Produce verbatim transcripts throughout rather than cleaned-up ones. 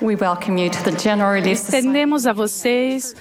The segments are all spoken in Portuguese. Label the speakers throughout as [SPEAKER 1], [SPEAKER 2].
[SPEAKER 1] We welcome you to the General Relief Society.
[SPEAKER 2] Estendemos a vocês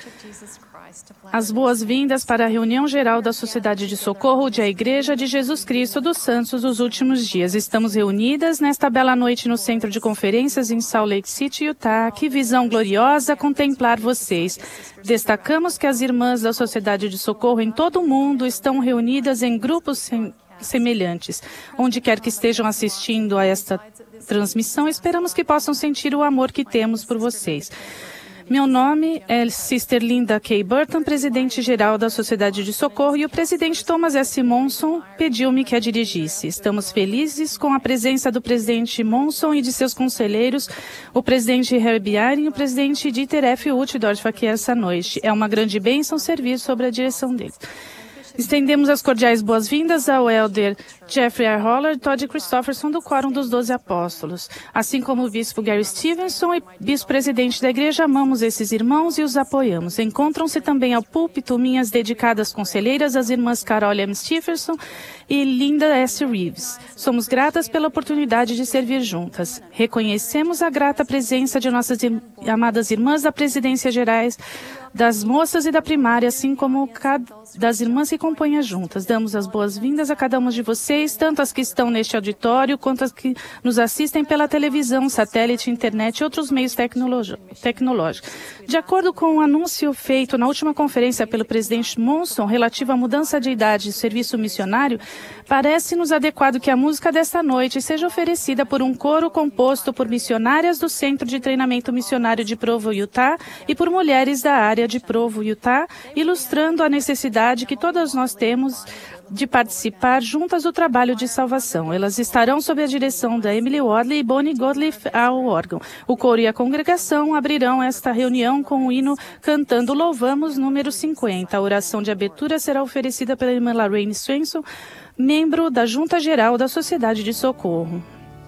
[SPEAKER 2] as boas-vindas para a reunião geral da Sociedade de Socorro de a Igreja de Jesus Cristo dos Santos dos Últimos Dias. Estamos reunidas nesta bela noite no Centro de Conferências em Salt Lake City, Utah. Que visão gloriosa contemplar vocês. Destacamos que as irmãs da Sociedade de Socorro em todo o mundo estão reunidas em grupos sem semelhantes. Onde quer que estejam assistindo a esta transmissão, esperamos que possam sentir o amor que temos por vocês. Meu nome é Sister Linda K. Burton, presidente-geral da Sociedade de Socorro, e o presidente Thomas S. Monson pediu-me que a dirigisse. Estamos felizes com a presença do presidente Monson e de seus conselheiros, o presidente Herbie Eyring e o presidente Dieter F. Uchtdorf aqui essa noite. É uma grande bênção servir sob a direção deles. Estendemos as cordiais boas-vindas ao Elder Jeffrey R. Holler e Todd Christofferson do Quórum dos Doze Apóstolos. Assim como o bispo Gary Stevenson e bispo-presidente da igreja, amamos esses irmãos e os apoiamos. Encontram-se também ao púlpito minhas dedicadas conselheiras, as irmãs Carol M. Stephenson e Linda S. Reeves. Somos gratas pela oportunidade de servir juntas. Reconhecemos a grata presença de nossas ir- amadas irmãs da Presidência Gerais, das moças e da primária, assim como cada, das irmãs que compõem as juntas. Damos as boas-vindas a cada uma de vocês, tanto as que estão neste auditório, quanto as que nos assistem pela televisão, satélite, internet e outros meios tecnologi- tecnológicos. De acordo com o anúncio feito na última conferência pelo presidente Monson, relativo à mudança de idade do serviço missionário, parece-nos adequado que a música desta noite seja oferecida por um coro composto por missionárias do Centro de Treinamento Missionário de Provo, Utah, e por mulheres da área de Provo, Utah, ilustrando a necessidade que todas nós temos de participar juntas do trabalho de salvação. Elas estarão sob a direção da Emily Wadley e Bonnie Godliff ao órgão. O coro e a congregação abrirão esta reunião com o hino cantando Louvamos, número cinquenta. A oração de abertura será oferecida pela irmã Lorraine Swenson, membro da Junta Geral da Sociedade de Socorro.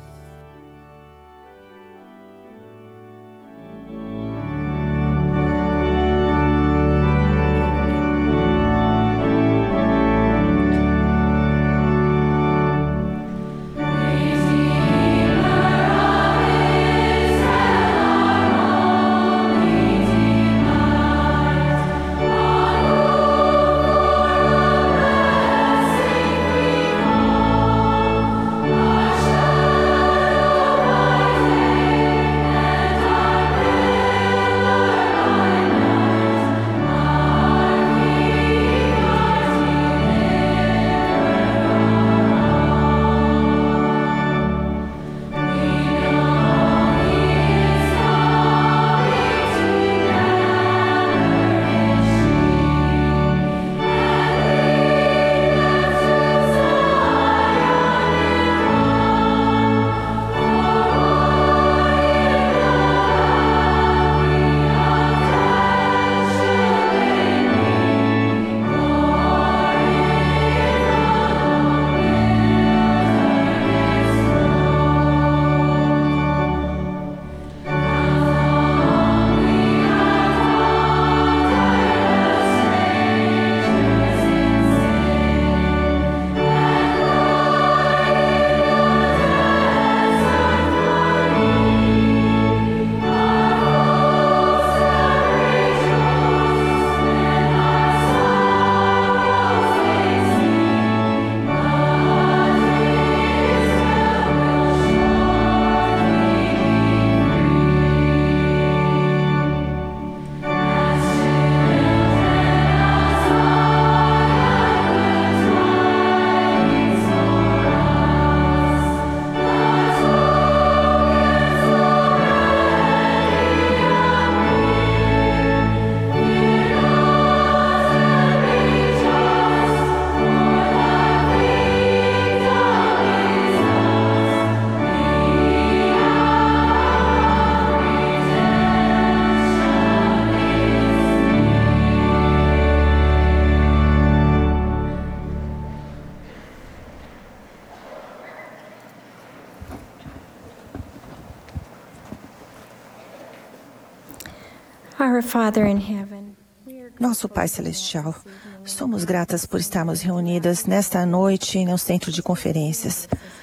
[SPEAKER 3] Nosso Pai Celestial, somos gratas por estarmos reunidas nesta noite no Centro de Conferências.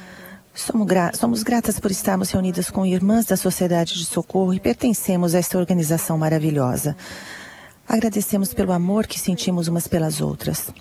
[SPEAKER 3] Somos, gra somos gratas por estarmos reunidas com irmãs da Sociedade de Socorro e pertencemos a esta organização maravilhosa. Agradecemos pelo amor que sentimos umas pelas outras.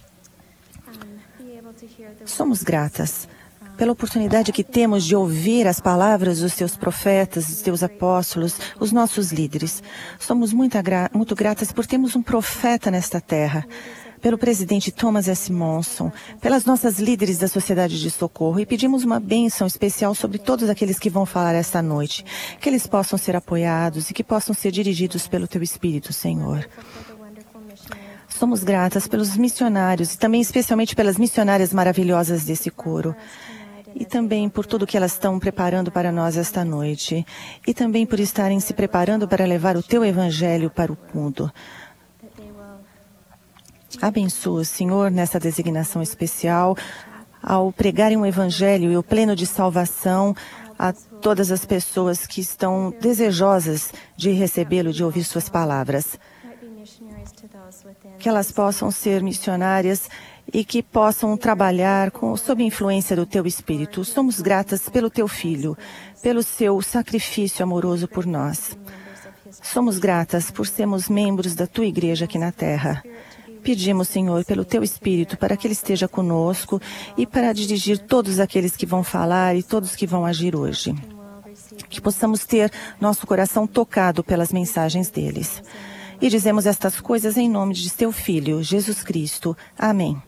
[SPEAKER 3] Somos gratas pela oportunidade que temos de ouvir as palavras dos teus profetas, dos teus apóstolos, os nossos líderes. Somos muito, gra muito gratas por termos um profeta nesta terra, pelo presidente Thomas S. Monson, pelas nossas líderes da Sociedade de Socorro, e pedimos uma bênção especial sobre todos aqueles que vão falar esta noite, que eles possam ser apoiados e que possam ser dirigidos pelo teu Espírito, Senhor. Somos gratas pelos missionários e também especialmente pelas missionárias maravilhosas desse coro. E também por tudo que elas estão preparando para nós esta noite. E também por estarem se preparando para levar o teu evangelho para o mundo. Abençoa, Senhor, nessa designação especial, ao pregarem o evangelho e o pleno de salvação a todas as pessoas que estão desejosas de recebê-lo, de ouvir suas palavras. Que elas possam ser missionárias e que possam trabalhar com, sob influência do teu Espírito. Somos gratas pelo teu Filho, pelo seu sacrifício amoroso por nós. Somos gratas por sermos membros da tua igreja aqui na terra. Pedimos, Senhor, pelo teu Espírito, para que ele esteja conosco e para dirigir todos aqueles que vão falar e todos que vão agir hoje. Que possamos ter nosso coração tocado pelas mensagens deles. E dizemos estas coisas em nome de teu Filho, Jesus Cristo. Amém.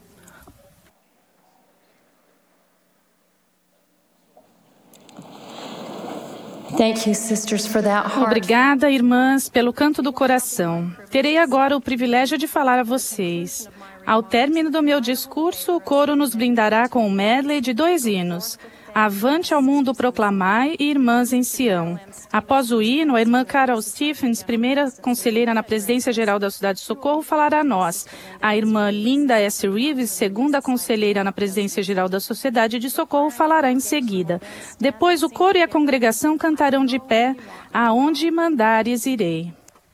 [SPEAKER 1] Thank you, sisters, for that heart.
[SPEAKER 2] Obrigada, irmãs, pelo canto do coração. Terei agora o privilégio de falar a vocês. Ao término do meu discurso, o coro nos brindará com um medley de dois hinos. Avante ao mundo proclamai e Irmãs em Sião. Após o hino, a irmã Carol Stephens, primeira conselheira na Presidência Geral da Sociedade de Socorro, falará a nós. A irmã Linda S. Reeves, segunda conselheira na Presidência Geral da Sociedade de Socorro, falará em seguida. Depois, o coro e a congregação cantarão de pé, Aonde mandares irei.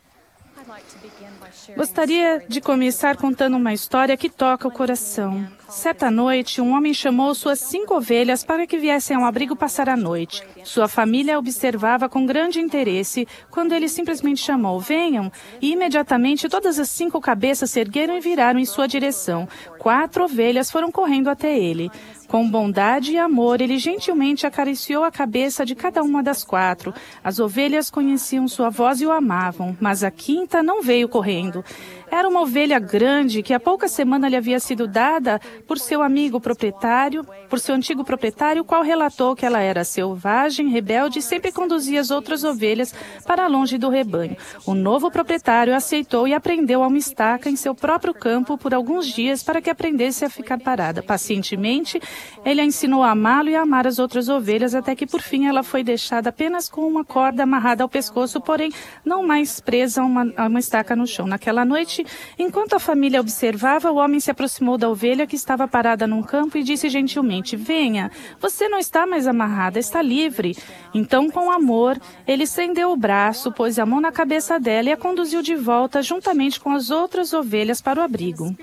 [SPEAKER 2] Gostaria de começar contando uma história que toca o coração. Certa noite, um homem chamou suas cinco ovelhas para que viessem ao abrigo passar a noite. Sua família observava com grande interesse quando ele simplesmente chamou, venham, e imediatamente todas as cinco cabeças se ergueram e viraram em sua direção. Quatro ovelhas foram correndo até ele. Com bondade e amor, ele gentilmente acariciou a cabeça de cada uma das quatro. As ovelhas conheciam sua voz e o amavam, mas a quinta não veio correndo. Era uma ovelha grande que há pouca semana lhe havia sido dada por seu amigo proprietário, por seu antigo proprietário, o qual relatou que ela era selvagem, rebelde e sempre conduzia as outras ovelhas para longe do rebanho. O novo proprietário aceitou e aprendeu a uma estaca em seu próprio campo por alguns dias para que aprendesse a ficar parada. Pacientemente, ele a ensinou a amá-lo e a amar as outras ovelhas, até que por fim ela foi deixada apenas com uma corda amarrada ao pescoço, porém não mais presa a uma, a uma estaca no chão. Naquela noite, enquanto a família observava, o homem se aproximou da ovelha que estava parada num campo e disse gentilmente, venha, você não está mais amarrada, está livre. Então, com amor, ele estendeu o braço, pôs a mão na cabeça dela e a conduziu de volta juntamente com as outras ovelhas para o abrigo.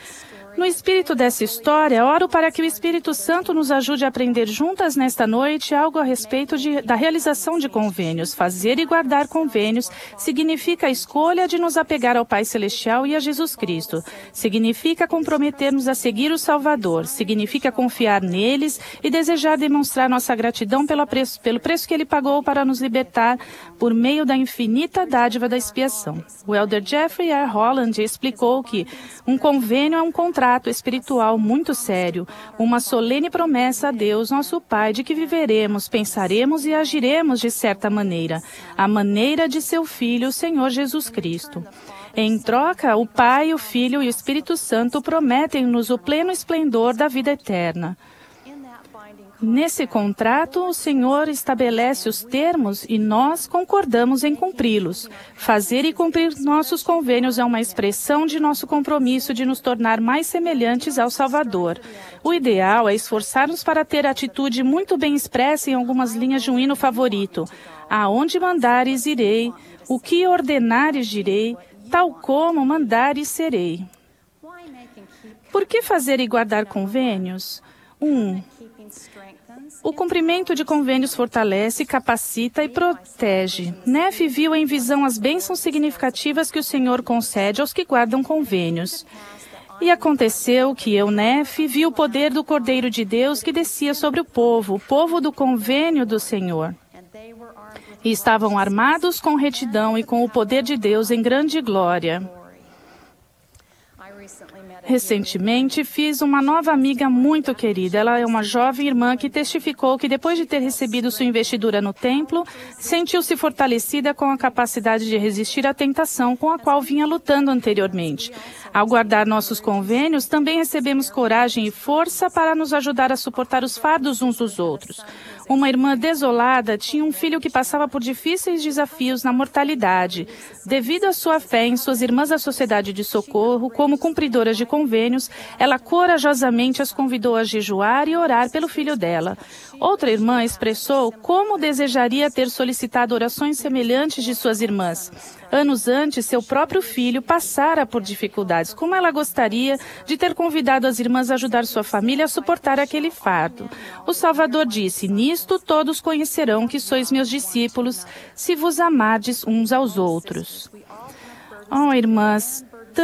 [SPEAKER 2] No espírito dessa história, oro para que o Espírito Santo nos ajude a aprender juntas nesta noite algo a respeito de, da realização de convênios. Fazer e guardar convênios significa a escolha de nos apegar ao Pai Celestial e a Jesus Cristo. Significa comprometer-nos a seguir o Salvador. Significa confiar neles e desejar demonstrar nossa gratidão pelo preço, pelo preço que ele pagou para nos libertar por meio da infinita dádiva da expiação. O elder Jeffrey R. Holland explicou que um convênio é um contrato espiritual muito sério, uma solene promessa a Deus, nosso Pai, de que viveremos, pensaremos e agiremos de certa maneira, a maneira de seu Filho, o Senhor Jesus Cristo. Em troca, o Pai, o Filho e o Espírito Santo prometem-nos o pleno esplendor da vida eterna. Nesse contrato, o Senhor estabelece os termos e nós concordamos em cumpri-los. Fazer e cumprir nossos convênios é uma expressão de nosso compromisso de nos tornar mais semelhantes ao Salvador. O ideal é esforçar-nos para ter a atitude muito bem expressa em algumas linhas de um hino favorito. Aonde mandares irei, o que ordenares direi, tal como mandares serei. Por que fazer e guardar convênios? um. O cumprimento de convênios fortalece, capacita e protege. Nefe viu em visão as bênçãos significativas que o Senhor concede aos que guardam convênios. E aconteceu que eu, Nefe, vi o poder do Cordeiro de Deus que descia sobre o povo, o povo do convênio do Senhor. E estavam armados com retidão e com o poder de Deus em grande glória. Recentemente, fiz uma nova amiga muito querida. Ela é uma jovem irmã que testificou que, depois de ter recebido sua investidura no templo, sentiu-se fortalecida com a capacidade de resistir à tentação com a qual vinha lutando anteriormente. Ao guardar nossos convênios, também recebemos coragem e força para nos ajudar a suportar os fardos uns dos outros. Uma irmã desolada tinha um filho que passava por difíceis desafios na mortalidade. Devido à sua fé em suas irmãs da Sociedade de Socorro, como cumpridoras de convênios, ela corajosamente as convidou a jejuar e orar pelo filho dela. Outra irmã expressou como desejaria ter solicitado orações semelhantes de suas irmãs. Anos antes, seu próprio filho passara por dificuldades. Como ela gostaria de ter convidado as irmãs a ajudar sua família a suportar aquele fardo. O Salvador disse: "Nisto todos conhecerão que sois meus discípulos, se vos amardes uns aos outros." Oh, irmãs,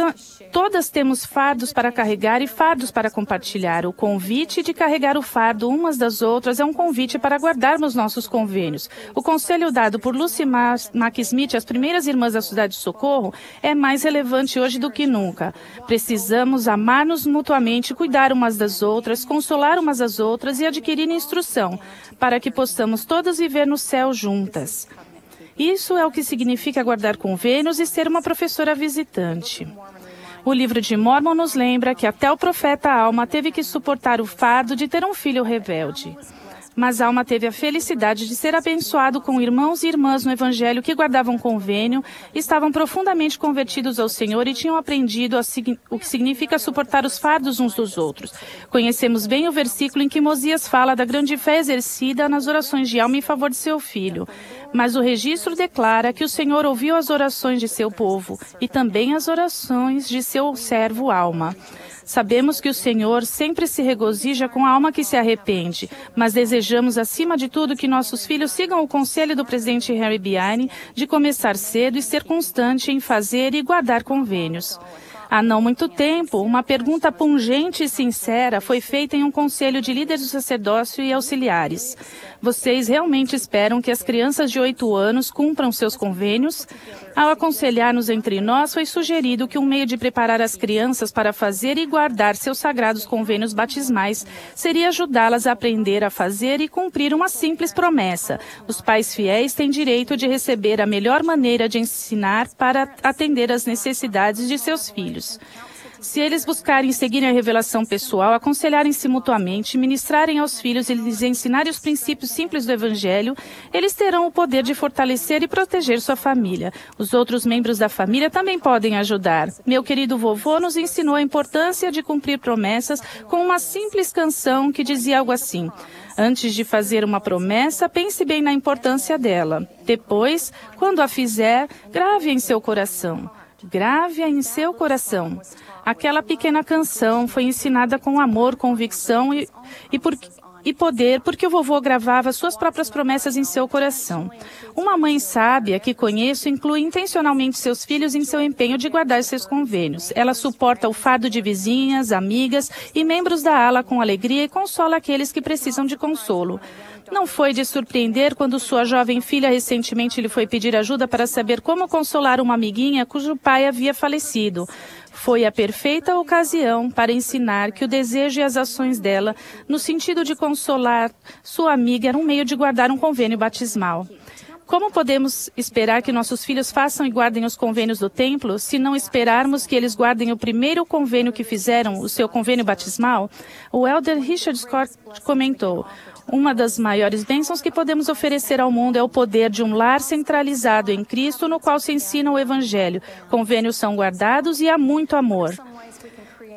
[SPEAKER 2] todas temos fardos para carregar e fardos para compartilhar. O convite de carregar o fardo umas das outras é um convite para guardarmos nossos convênios. O conselho dado por Lucy Mack-Smith às primeiras irmãs da Sociedade de Socorro é mais relevante hoje do que nunca. Precisamos amar-nos mutuamente, cuidar umas das outras, consolar umas às outras e adquirir instrução, para que possamos todas viver no céu juntas. Isso é o que significa guardar convênios e ser uma professora visitante. O livro de Mórmon nos lembra que até o profeta Alma teve que suportar o fardo de ter um filho rebelde. Mas Alma teve a felicidade de ser abençoado com irmãos e irmãs no Evangelho que guardavam convênio, estavam profundamente convertidos ao Senhor e tinham aprendido a, o que significa suportar os fardos uns dos outros. Conhecemos bem o versículo em que Mosias fala da grande fé exercida nas orações de Alma em favor de seu filho. Mas o registro declara que o Senhor ouviu as orações de seu povo e também as orações de seu servo Alma. Sabemos que o Senhor sempre se regozija com a alma que se arrepende, mas desejamos, acima de tudo, que nossos filhos sigam o conselho do presidente Harry Byrne de começar cedo e ser constante em fazer e guardar convênios. Há não muito tempo, uma pergunta pungente e sincera foi feita em um conselho de líderes do sacerdócio e auxiliares. Vocês realmente esperam que as crianças de oito anos cumpram seus convênios? Ao aconselhar-nos entre nós, foi sugerido que um meio de preparar as crianças para fazer e guardar seus sagrados convênios batismais seria ajudá-las a aprender a fazer e cumprir uma simples promessa. Os pais fiéis têm direito de receber a melhor maneira de ensinar para atender às necessidades de seus filhos. Se eles buscarem seguir a revelação pessoal, aconselharem-se mutuamente, ministrarem aos filhos e lhes ensinarem os princípios simples do Evangelho, eles terão o poder de fortalecer e proteger sua família. Os outros membros da família também podem ajudar. Meu querido vovô nos ensinou a importância de cumprir promessas com uma simples canção que dizia algo assim: antes de fazer uma promessa, pense bem na importância dela. Depois, quando a fizer, grave-a em seu coração. Grave-a em seu coração. Aquela pequena canção foi ensinada com amor, convicção e, e, por, e poder, porque o vovô gravava suas próprias promessas em seu coração. Uma mãe sábia que conheço inclui intencionalmente seus filhos em seu empenho de guardar seus convênios. Ela suporta o fardo de vizinhas, amigas e membros da ala com alegria e consola aqueles que precisam de consolo. Não foi de surpreender quando sua jovem filha recentemente lhe foi pedir ajuda para saber como consolar uma amiguinha cujo pai havia falecido. Foi a perfeita ocasião para ensinar que o desejo e as ações dela, no sentido de consolar sua amiga, era um meio de guardar um convênio batismal. Como podemos esperar que nossos filhos façam e guardem os convênios do templo, se não esperarmos que eles guardem o primeiro convênio que fizeram, o seu convênio batismal? O elder Richard Scott comentou: uma das maiores bênçãos que podemos oferecer ao mundo é o poder de um lar centralizado em Cristo, no qual se ensina o Evangelho. Convênios são guardados e há muito amor.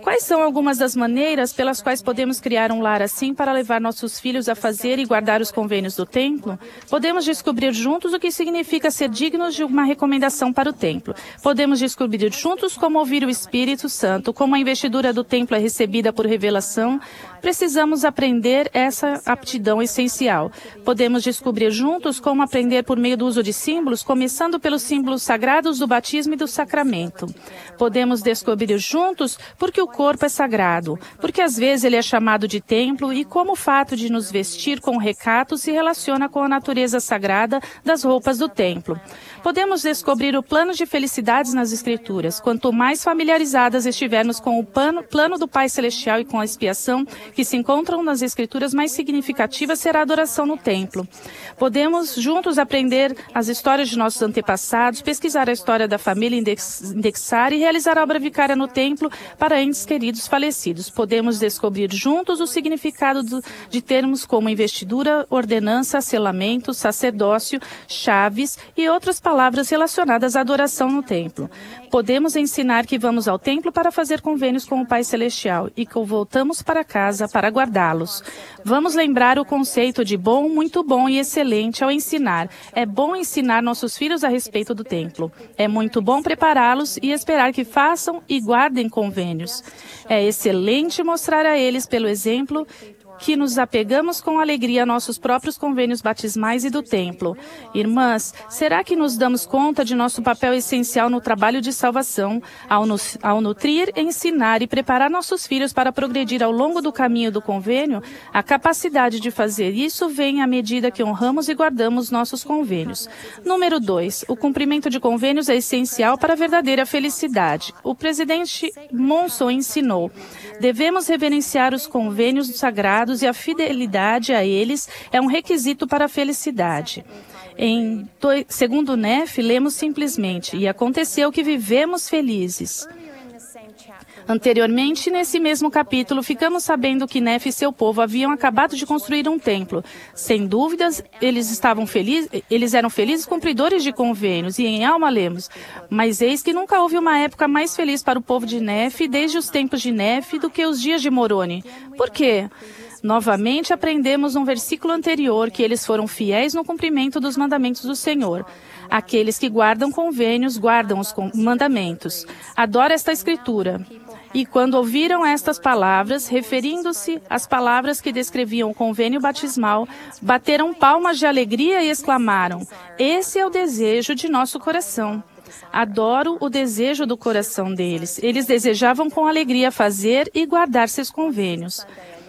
[SPEAKER 2] Quais são algumas das maneiras pelas quais podemos criar um lar assim para levar nossos filhos a fazer e guardar os convênios do templo? Podemos descobrir juntos o que significa ser dignos de uma recomendação para o templo. Podemos descobrir juntos como ouvir o Espírito Santo, como a investidura do templo é recebida por revelação. Precisamos aprender essa aptidão essencial. Podemos descobrir juntos como aprender por meio do uso de símbolos, começando pelos símbolos sagrados do batismo e do sacramento. Podemos descobrir juntos porque o corpo é sagrado, porque às vezes ele é chamado de templo e como o fato de nos vestir com recato se relaciona com a natureza sagrada das roupas do templo. Podemos descobrir o plano de felicidades nas Escrituras. Quanto mais familiarizadas estivermos com o plano, plano do Pai Celestial e com a expiação que se encontram nas Escrituras, mais significativa será a adoração no templo. Podemos juntos aprender as histórias de nossos antepassados, pesquisar a história da família, index, indexar e realizar a obra vicária no templo para entes queridos falecidos. Podemos descobrir juntos o significado do, de termos como investidura, ordenança, selamento, sacerdócio, chaves e outras palavras relacionadas à adoração no templo. Podemos ensinar que vamos ao templo para fazer convênios com o Pai Celestial e que voltamos para casa para guardá-los. Vamos lembrar o conceito de bom, muito bom e excelente ao ensinar. É bom ensinar nossos filhos a respeito do templo. É muito bom prepará-los e esperar que façam e guardem convênios. É excelente mostrar a eles, pelo exemplo, que nos apegamos com alegria a nossos próprios convênios batismais e do templo. Irmãs, será que nos damos conta de nosso papel essencial no trabalho de salvação, ao, nos, ao nutrir, ensinar e preparar nossos filhos para progredir ao longo do caminho do convênio? A capacidade de fazer isso vem à medida que honramos e guardamos nossos convênios. Número dois. O cumprimento de convênios é essencial para a verdadeira felicidade. O presidente Monson ensinou: devemos reverenciar os convênios sagrados e a fidelidade a eles é um requisito para a felicidade. Em dois, segundo Neff, lemos simplesmente: e aconteceu que vivemos felizes. Anteriormente, nesse mesmo capítulo, ficamos sabendo que Nefe e seu povo haviam acabado de construir um templo. Sem dúvidas, eles estavam felizes, eles eram felizes cumpridores de convênios, e em alma lemos: mas eis que nunca houve uma época mais feliz para o povo de Nefe, desde os tempos de Nefe, do que os dias de Moroni. Por quê? Novamente aprendemos um versículo anterior que eles foram fiéis no cumprimento dos mandamentos do Senhor. Aqueles que guardam convênios, guardam os mandamentos. Adoro esta escritura. E quando ouviram estas palavras, referindo-se às palavras que descreviam o convênio batismal, bateram palmas de alegria e exclamaram: esse é o desejo de nosso coração. Adoro o desejo do coração deles. Eles desejavam com alegria fazer e guardar seus convênios.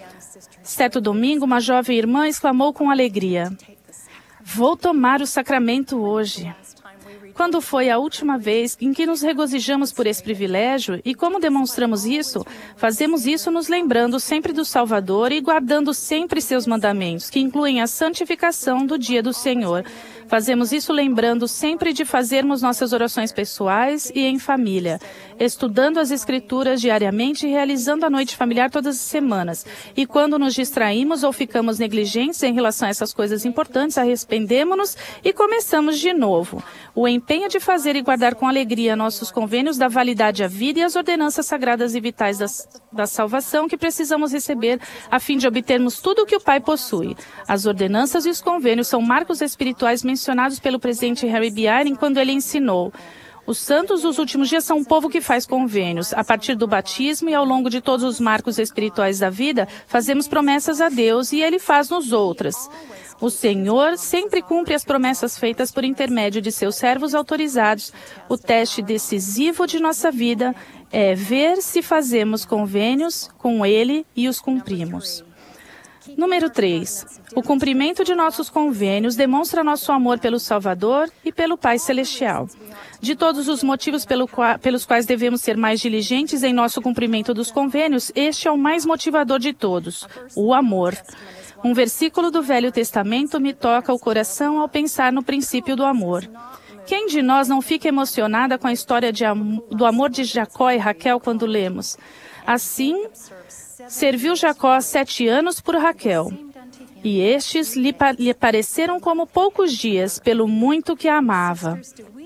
[SPEAKER 2] Certo domingo, uma jovem irmã exclamou com alegria: vou tomar o sacramento hoje. Quando foi a última vez em que nos regozijamos por esse privilégio e como demonstramos isso? Fazemos isso nos lembrando sempre do Salvador e guardando sempre seus mandamentos, que incluem a santificação do dia do Senhor. Fazemos isso lembrando sempre de fazermos nossas orações pessoais e em família, estudando as Escrituras diariamente e realizando a noite familiar todas as semanas. E quando nos distraímos ou ficamos negligentes em relação a essas coisas importantes, arrependemos-nos e começamos de novo. O empenho de fazer e guardar com alegria nossos convênios dá validade à vida e às ordenanças sagradas e vitais da, da salvação que precisamos receber a fim de obtermos tudo o que o Pai possui. As ordenanças e os convênios são marcos espirituais mencionados pelo presidente Harry B. Eyring quando ele ensinou: os santos dos últimos dias são um povo que faz convênios. A partir do batismo e ao longo de todos os marcos espirituais da vida, fazemos promessas a Deus e Ele faz-nos outras. O Senhor sempre cumpre as promessas feitas por intermédio de seus servos autorizados. O teste decisivo de nossa vida é ver se fazemos convênios com Ele e os cumprimos. Número três. O cumprimento de nossos convênios demonstra nosso amor pelo Salvador e pelo Pai Celestial. De todos os motivos pelo qua, pelos quais devemos ser mais diligentes em nosso cumprimento dos convênios, este é o mais motivador de todos: o amor. Um versículo do Velho Testamento me toca o coração ao pensar no princípio do amor. Quem de nós não fica emocionada com a história de am- do amor de Jacó e Raquel quando lemos: assim, serviu Jacó sete anos por Raquel, e estes lhe, pa- lhe pareceram como poucos dias, pelo muito que a amava.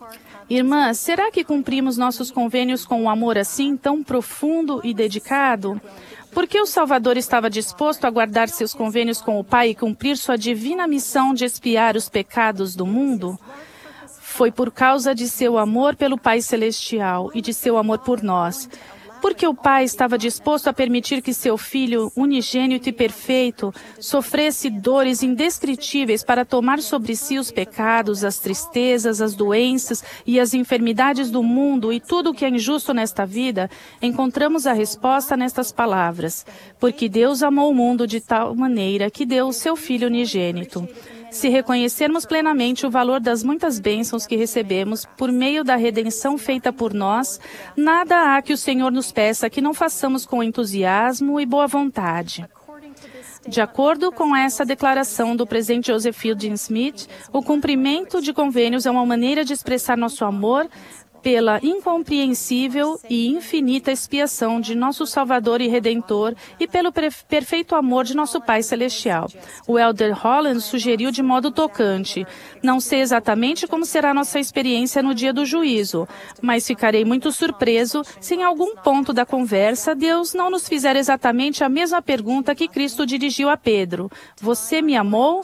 [SPEAKER 2] Irmã, será que cumprimos nossos convênios com um amor assim, tão profundo e dedicado? Por que o Salvador estava disposto a guardar seus convênios com o Pai e cumprir sua divina missão de expiar os pecados do mundo? Foi por causa de seu amor pelo Pai Celestial e de seu amor por nós. Porque o Pai estava disposto a permitir que seu Filho, unigênito e perfeito, sofresse dores indescritíveis para tomar sobre si os pecados, as tristezas, as doenças e as enfermidades do mundo e tudo o que é injusto nesta vida, encontramos a resposta nestas palavras. Porque Deus amou o mundo de tal maneira que deu o seu Filho unigênito. Se reconhecermos plenamente o valor das muitas bênçãos que recebemos por meio da redenção feita por nós, nada há que o Senhor nos peça que não façamos com entusiasmo e boa vontade. De acordo com essa declaração do presidente Joseph Fielding Smith, o cumprimento de convênios é uma maneira de expressar nosso amor pela incompreensível e infinita expiação de nosso Salvador e Redentor e pelo perfeito amor de nosso Pai Celestial. O Elder Holland sugeriu de modo tocante: não sei exatamente como será nossa experiência no dia do juízo, mas ficarei muito surpreso se em algum ponto da conversa Deus não nos fizer exatamente a mesma pergunta que Cristo dirigiu a Pedro: você me amou?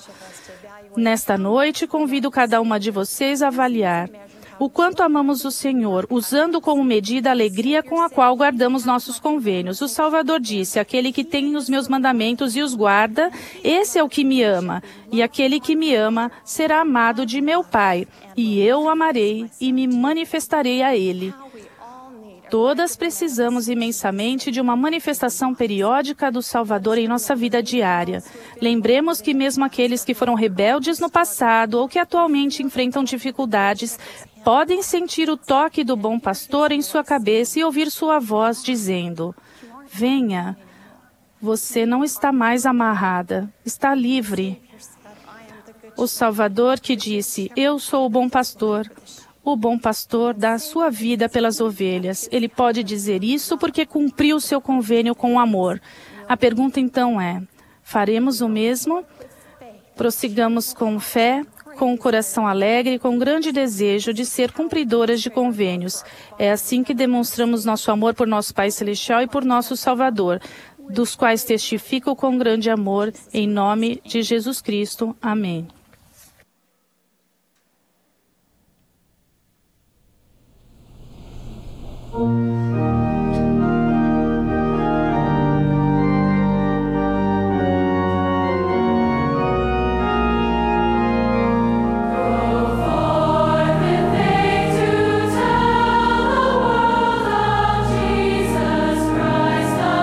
[SPEAKER 2] Nesta noite, convido cada uma de vocês a avaliar o quanto amamos o Senhor, usando como medida a alegria com a qual guardamos nossos convênios. O Salvador disse: aquele que tem os meus mandamentos e os guarda, esse é o que me ama. E aquele que me ama será amado de meu Pai, e eu o amarei e me manifestarei a ele. Todas precisamos imensamente de uma manifestação periódica do Salvador em nossa vida diária. Lembremos que mesmo aqueles que foram rebeldes no passado ou que atualmente enfrentam dificuldades, podem sentir o toque do bom pastor em sua cabeça e ouvir sua voz dizendo: venha, você não está mais amarrada, está livre. O Salvador que disse: eu sou o bom pastor. O bom pastor dá a sua vida pelas ovelhas. Ele pode dizer isso porque cumpriu seu convênio com amor. A pergunta então é: faremos o mesmo? Prossigamos com fé, com o coração alegre e com grande desejo de ser cumpridoras de convênios. É assim que demonstramos nosso amor por nosso Pai Celestial e por nosso Salvador, dos quais testifico com grande amor, em nome de Jesus Cristo. Amém.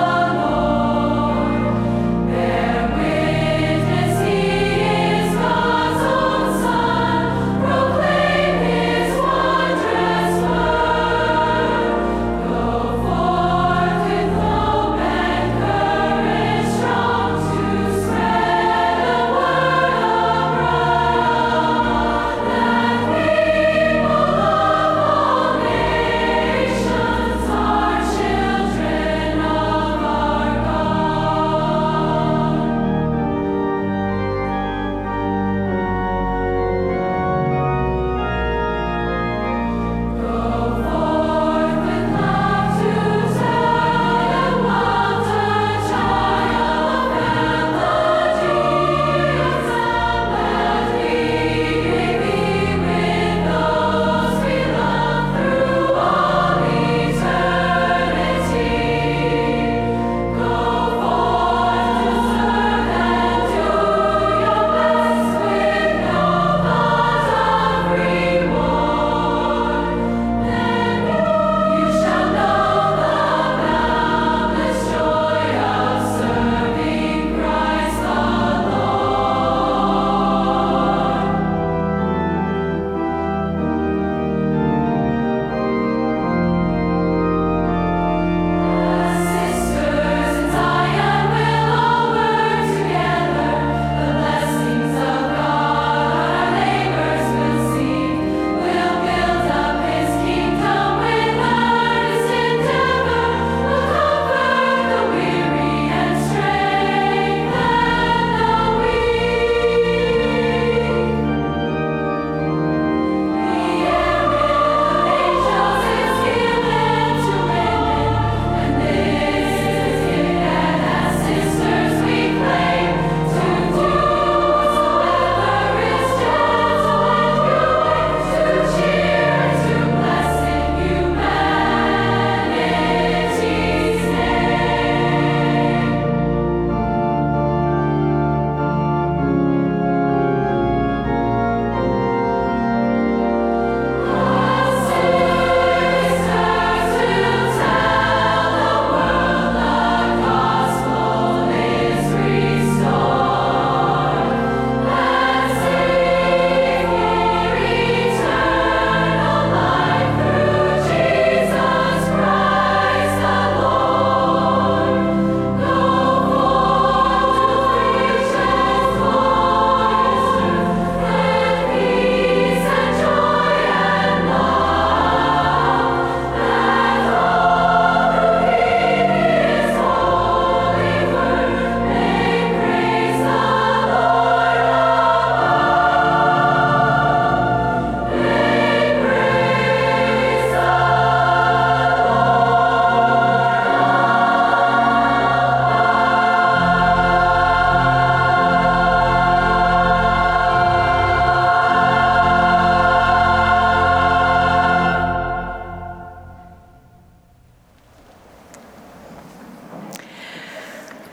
[SPEAKER 4] Bear witness, he is God.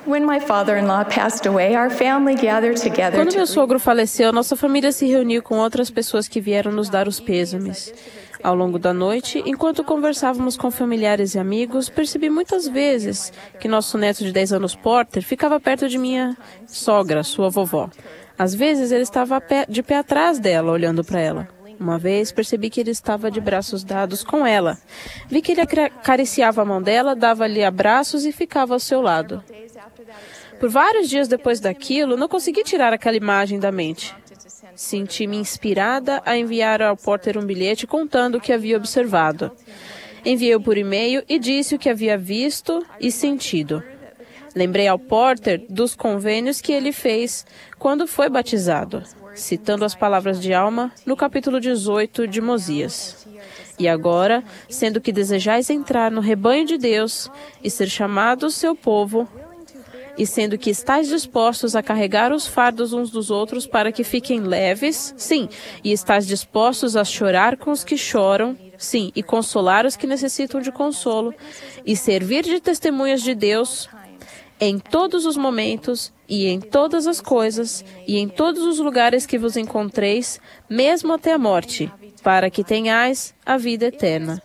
[SPEAKER 1] When my father-in-law passed away, our family gathered together
[SPEAKER 4] Quando
[SPEAKER 1] to
[SPEAKER 4] meu sogro faleceu, nossa família se reuniu com outras pessoas que vieram nos dar os pêsames. Ao longo da noite, enquanto conversávamos com familiares e amigos, percebi muitas vezes que nosso neto de dez anos, Porter, ficava perto de minha sogra, sua vovó. Às vezes, ele estava de pé atrás dela, olhando para ela. Uma vez, percebi que ele estava de braços dados com ela. Vi que ele acariciava a mão dela, dava-lhe abraços e ficava ao seu lado. Por vários dias depois daquilo, não consegui tirar aquela imagem da mente. Senti-me inspirada a enviar ao Porter um bilhete contando o que havia observado. Enviei-o por e-mail e disse o que havia visto e sentido. Lembrei ao Porter dos convênios que ele fez quando foi batizado, citando as palavras de Alma no capítulo dezoito de Mosias. E agora, sendo que desejais entrar no rebanho de Deus e ser chamados seu povo, e sendo que estáis dispostos a carregar os fardos uns dos outros para que fiquem leves, sim, e estáis dispostos a chorar com os que choram, sim, e consolar os que necessitam de consolo, e servir de testemunhas de Deus em todos os momentos, e em todas as coisas, e em todos os lugares que vos encontreis, mesmo até a morte, para que tenhais a vida eterna.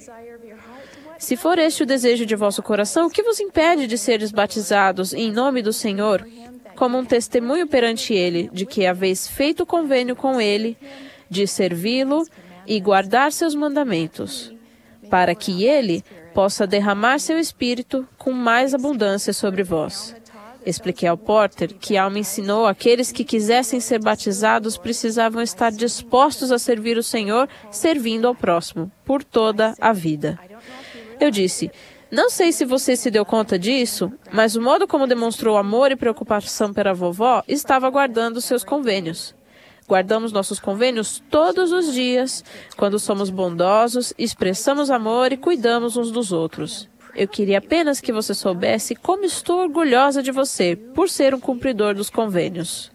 [SPEAKER 4] Se for este o desejo de vosso coração, o que vos impede de seres batizados em nome do Senhor, como um testemunho perante Ele de que haveis feito convênio com Ele, de servi-lo e guardar seus mandamentos, para que Ele possa derramar seu Espírito com mais abundância sobre vós. Expliquei ao Porter que Alma ensinou aqueles que quisessem ser batizados precisavam estar dispostos a servir o Senhor, servindo ao próximo, por toda a vida. Eu disse, não sei se você se deu conta disso, mas o modo como demonstrou amor e preocupação pela vovó estava guardando seus convênios. Guardamos nossos convênios todos os dias, quando somos bondosos, expressamos amor e cuidamos uns dos outros. Eu queria apenas que você soubesse como estou orgulhosa de você, por ser um cumpridor dos convênios.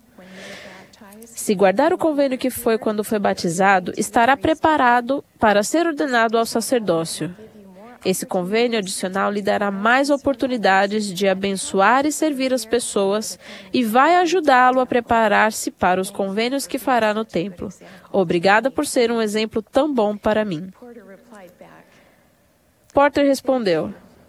[SPEAKER 4] Se guardar o convênio que foi quando foi batizado, estará preparado para ser ordenado ao sacerdócio. Esse convênio adicional lhe dará mais oportunidades de abençoar e servir as pessoas e vai ajudá-lo a preparar-se para os convênios que fará no templo. Obrigada por ser um exemplo tão bom para mim. Porter respondeu,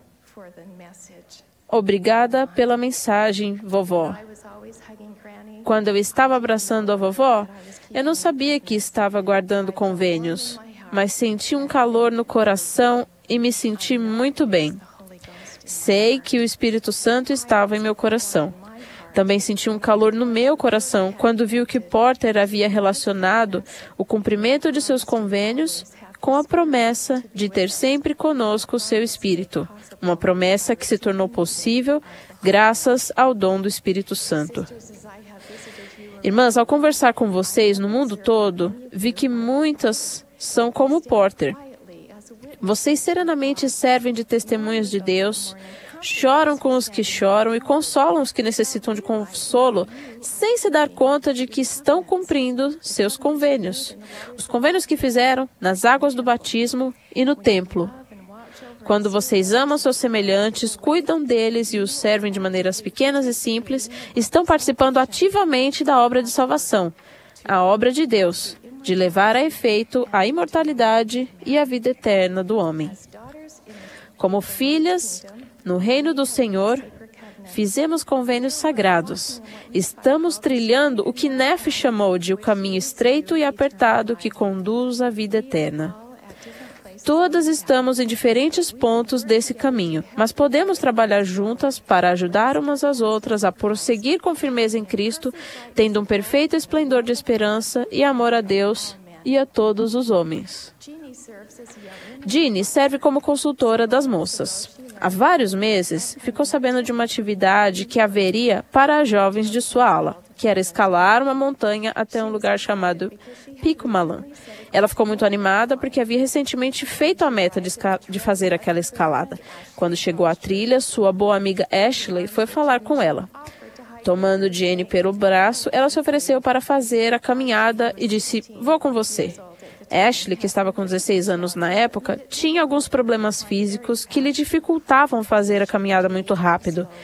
[SPEAKER 4] obrigada pela mensagem, vovó. Quando eu estava abraçando a vovó, eu não sabia que estava guardando convênios, mas senti um calor no coração e me senti muito bem. Sei que o Espírito Santo estava em meu coração. Também senti um calor no meu coração quando vi que Porter havia relacionado o cumprimento de seus convênios com a promessa de ter sempre conosco o seu Espírito. Uma promessa que se tornou possível graças ao dom do Espírito Santo. Irmãs, ao conversar com vocês no mundo todo, vi que muitas são como Porter. Vocês serenamente servem de testemunhas de Deus, choram com os que choram e consolam os que necessitam de consolo, sem se dar conta de que estão cumprindo seus convênios. Os convênios que fizeram nas águas do batismo e no templo. Quando vocês amam seus semelhantes, cuidam deles e os servem de maneiras pequenas e simples, estão participando ativamente da obra de salvação, a obra de Deus, de levar a efeito a imortalidade e a vida eterna do homem. Como filhas, no reino do Senhor, fizemos convênios sagrados. Estamos trilhando o que Nefe chamou de o caminho estreito e apertado que conduz à vida eterna. Todas estamos em diferentes pontos desse caminho, mas podemos trabalhar juntas para ajudar umas às outras a prosseguir com firmeza em Cristo, tendo um perfeito esplendor de esperança e amor a Deus e a todos os homens. Jeannie serve como consultora das moças. Há vários meses, ficou sabendo de uma atividade que haveria para as jovens de sua ala, que era escalar uma montanha até um lugar chamado Pico Malan. Ela ficou muito animada porque havia recentemente feito a meta de, de fazer aquela escalada. Quando chegou à trilha, sua boa amiga Ashley foi falar com ela. Tomando Jenny pelo braço, ela se ofereceu para fazer a caminhada e disse, vou com você. Ashley, que estava com dezesseis anos na época, tinha alguns problemas físicos que lhe dificultavam fazer a caminhada muito rápido.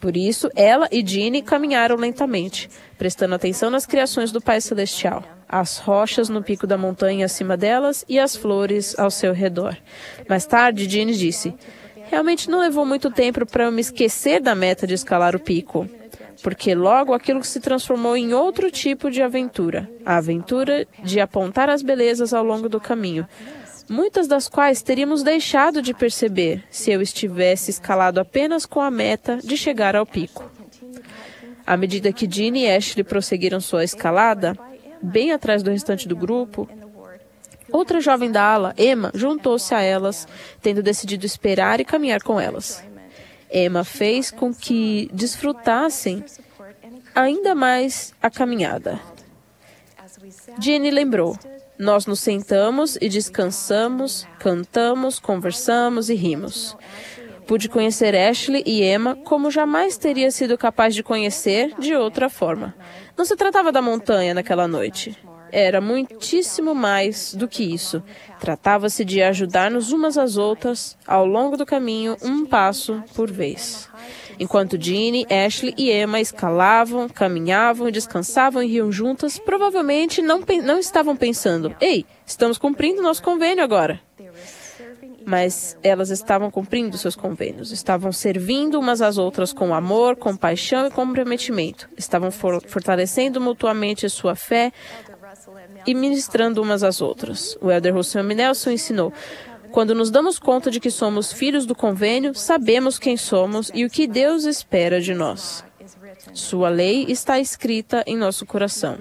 [SPEAKER 4] Por isso, ela e Jeannie caminharam lentamente, prestando atenção nas criações do Pai Celestial, as rochas no pico da montanha acima delas e as flores ao seu redor. Mais tarde, Jeannie disse: realmente não levou muito tempo para eu me esquecer da meta de escalar o pico, porque logo aquilo se transformou em outro tipo de aventura, a aventura de apontar as belezas ao longo do caminho, muitas das quais teríamos deixado de perceber se eu estivesse escalado apenas com a meta de chegar ao pico. À medida que Jeannie e Ashley prosseguiram sua escalada, bem atrás do restante do grupo, outra jovem da ala, Emma, juntou-se a elas, tendo decidido esperar e caminhar com elas. Emma fez com que desfrutassem ainda mais a caminhada. Jeannie lembrou: nós nos sentamos e descansamos, cantamos, conversamos e rimos. Pude conhecer Ashley e Emma como jamais teria sido capaz de conhecer de outra forma. Não se tratava da montanha naquela noite. Era muitíssimo mais do que isso. Tratava-se de ajudar-nos umas às outras ao longo do caminho, um passo por vez. Enquanto Jeannie, Ashley e Emma escalavam, caminhavam, descansavam e riam juntas, provavelmente não, não estavam pensando: ei, estamos cumprindo nosso convênio agora. Mas elas estavam cumprindo seus convênios, estavam servindo umas às outras com amor, compaixão e comprometimento. Estavam for- fortalecendo mutuamente sua fé e ministrando umas às outras. O elder Russell M. Nelson ensinou: quando nos damos conta de que somos filhos do convênio, sabemos quem somos e o que Deus espera de nós. Sua lei está escrita em nosso coração.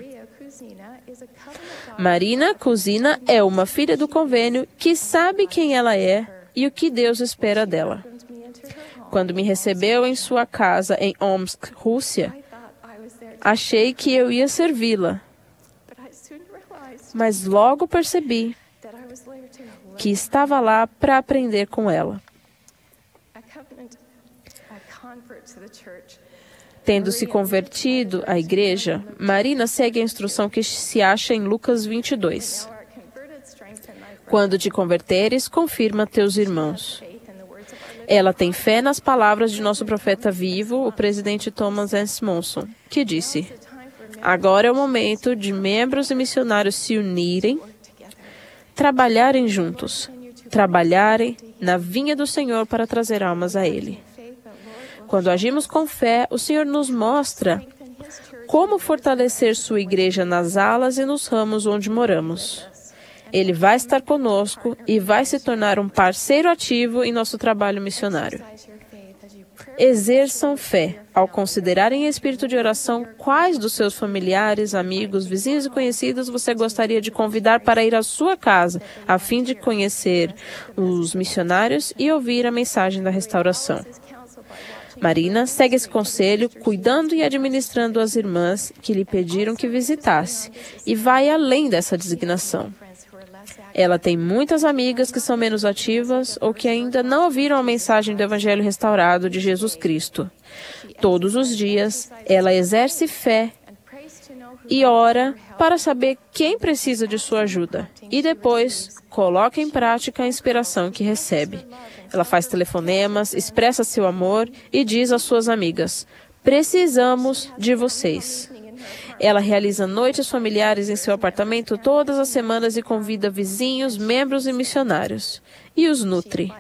[SPEAKER 4] Marina Cousina é uma filha do convênio que sabe quem ela é e o que Deus espera dela. Quando me recebeu em sua casa em Omsk, Rússia, achei que eu ia servi-la. Mas logo percebi que estava lá para aprender com ela. Tendo se convertido à igreja, Marina segue a instrução que se acha em Lucas vinte e dois. Quando te converteres, confirma teus irmãos. Ela tem fé nas palavras de nosso profeta vivo, o presidente Thomas S. Monson, que disse: agora é o momento de membros e missionários se unirem, trabalharem juntos, trabalharem na vinha do Senhor para trazer almas a Ele. Quando agimos com fé, o Senhor nos mostra como fortalecer sua igreja nas alas e nos ramos onde moramos. Ele vai estar conosco e vai se tornar um parceiro ativo em nosso trabalho missionário. Exerçam fé ao considerarem em espírito de oração quais dos seus familiares, amigos, vizinhos e conhecidos você gostaria de convidar para ir à sua casa, a fim de conhecer os missionários e ouvir a mensagem da restauração. Marina segue esse conselho, cuidando e administrando as irmãs que lhe pediram que visitasse, e vai além dessa designação. Ela tem muitas amigas que são menos ativas ou que ainda não ouviram a mensagem do Evangelho restaurado de Jesus Cristo. Todos os dias, ela exerce fé e ora para saber quem precisa de sua ajuda, e depois coloca em prática a inspiração que recebe. Ela faz telefonemas, expressa seu amor e diz às suas amigas: precisamos de vocês. Ela realiza noites familiares em seu apartamento todas as semanas e convida vizinhos, membros e missionários. E os nutre.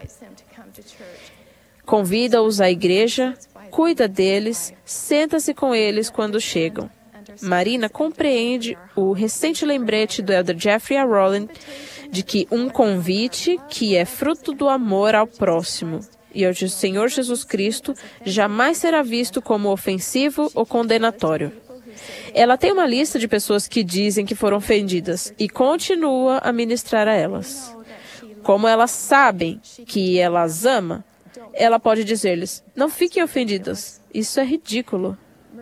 [SPEAKER 4] Convida-os à igreja, cuida deles, senta-se com eles quando chegam. Marina compreende o recente lembrete do elder Jeffrey A. Rowland de que um convite que é fruto do amor ao próximo e ao Senhor Jesus Cristo jamais será visto como ofensivo ou condenatório. Ela tem uma lista de pessoas que dizem que foram ofendidas e continua a ministrar a elas. Como elas sabem que ela as ama, ela pode dizer-lhes: não fiquem ofendidas, isso é ridículo.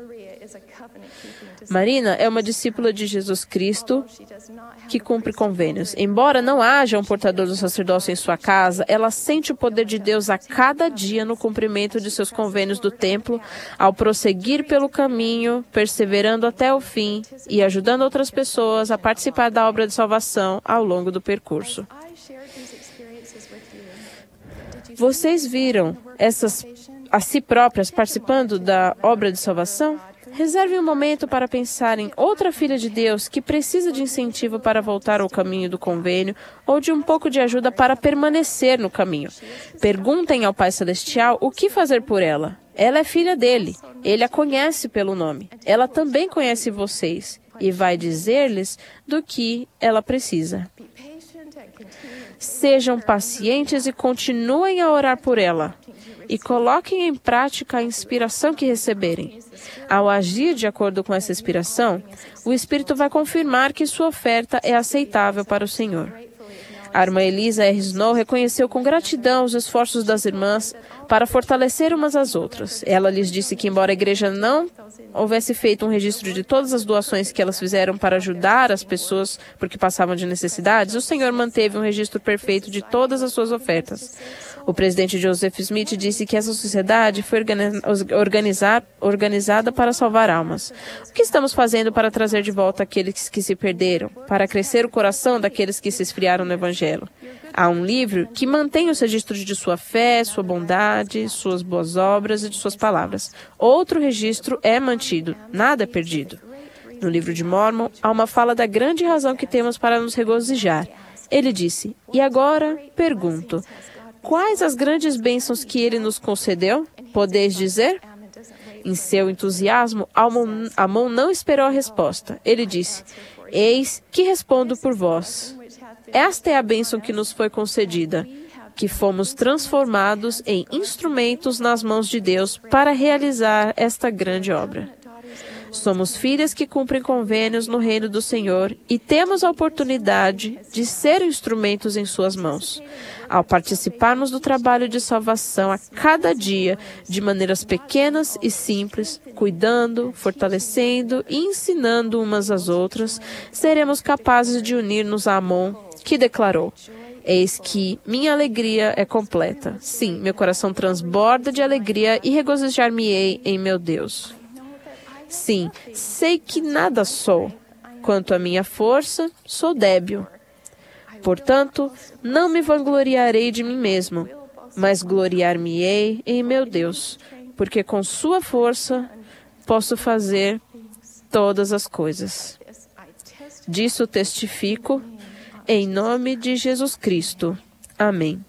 [SPEAKER 4] Marina é uma discípula de Jesus Cristo que cumpre convênios. Embora não haja um portador do sacerdócio em sua casa, ela sente o poder de Deus a cada dia no cumprimento de seus convênios do templo, ao prosseguir pelo caminho, perseverando até o fim e ajudando outras pessoas a participar da obra de salvação ao longo do percurso. Vocês viram essas a si próprias participando da obra de salvação? Reserve um momento para pensar em outra filha de Deus que precisa de incentivo para voltar ao caminho do convênio ou de um pouco de ajuda para permanecer no caminho. Perguntem ao Pai Celestial o que fazer por ela. Ela é filha dele. Ele a conhece pelo nome. Ela também conhece vocês e vai dizer-lhes do que ela precisa. Sejam pacientes e continuem a orar por ela. E coloquem em prática a inspiração que receberem. Ao agir de acordo com essa inspiração, o Espírito vai confirmar que sua oferta é aceitável para o Senhor. A irmã Elisa R. Snow reconheceu com gratidão os esforços das irmãs para fortalecer umas às outras. Ela lhes disse que, embora a igreja não houvesse feito um registro de todas as doações que elas fizeram para ajudar as pessoas porque passavam de necessidades, o Senhor manteve um registro perfeito de todas as suas ofertas. O presidente Joseph Smith disse que essa sociedade foi organizar, organizada para salvar almas. O que estamos fazendo para trazer de volta aqueles que se perderam, para crescer o coração daqueles que se esfriaram no Evangelho? Há um livro que mantém os registros de sua fé, sua bondade, suas boas obras e de suas palavras. Outro registro é mantido, nada é perdido. No livro de Mórmon, há uma fala da grande razão que temos para nos regozijar. Ele disse, e agora pergunto, quais as grandes bênçãos que ele nos concedeu? Podeis dizer? Em seu entusiasmo, Amon não esperou a resposta. Ele disse, eis que respondo por vós. Esta é a bênção que nos foi concedida, que fomos transformados em instrumentos nas mãos de Deus para realizar esta grande obra. Somos filhas que cumprem convênios no reino do Senhor e temos a oportunidade de ser instrumentos em suas mãos. Ao participarmos do trabalho de salvação a cada dia, de maneiras pequenas e simples, cuidando, fortalecendo e ensinando umas às outras, seremos capazes de unir-nos a Amon, que declarou, eis que minha alegria é completa. Sim, meu coração transborda de alegria e regozijar-me-ei em meu Deus. Sim, sei que nada sou. Quanto à minha força, sou débil. Portanto, não me vangloriarei de mim mesmo, mas gloriar-me-ei em meu Deus, porque com sua força posso fazer todas as coisas. Disso testifico, em nome de Jesus Cristo. Amém.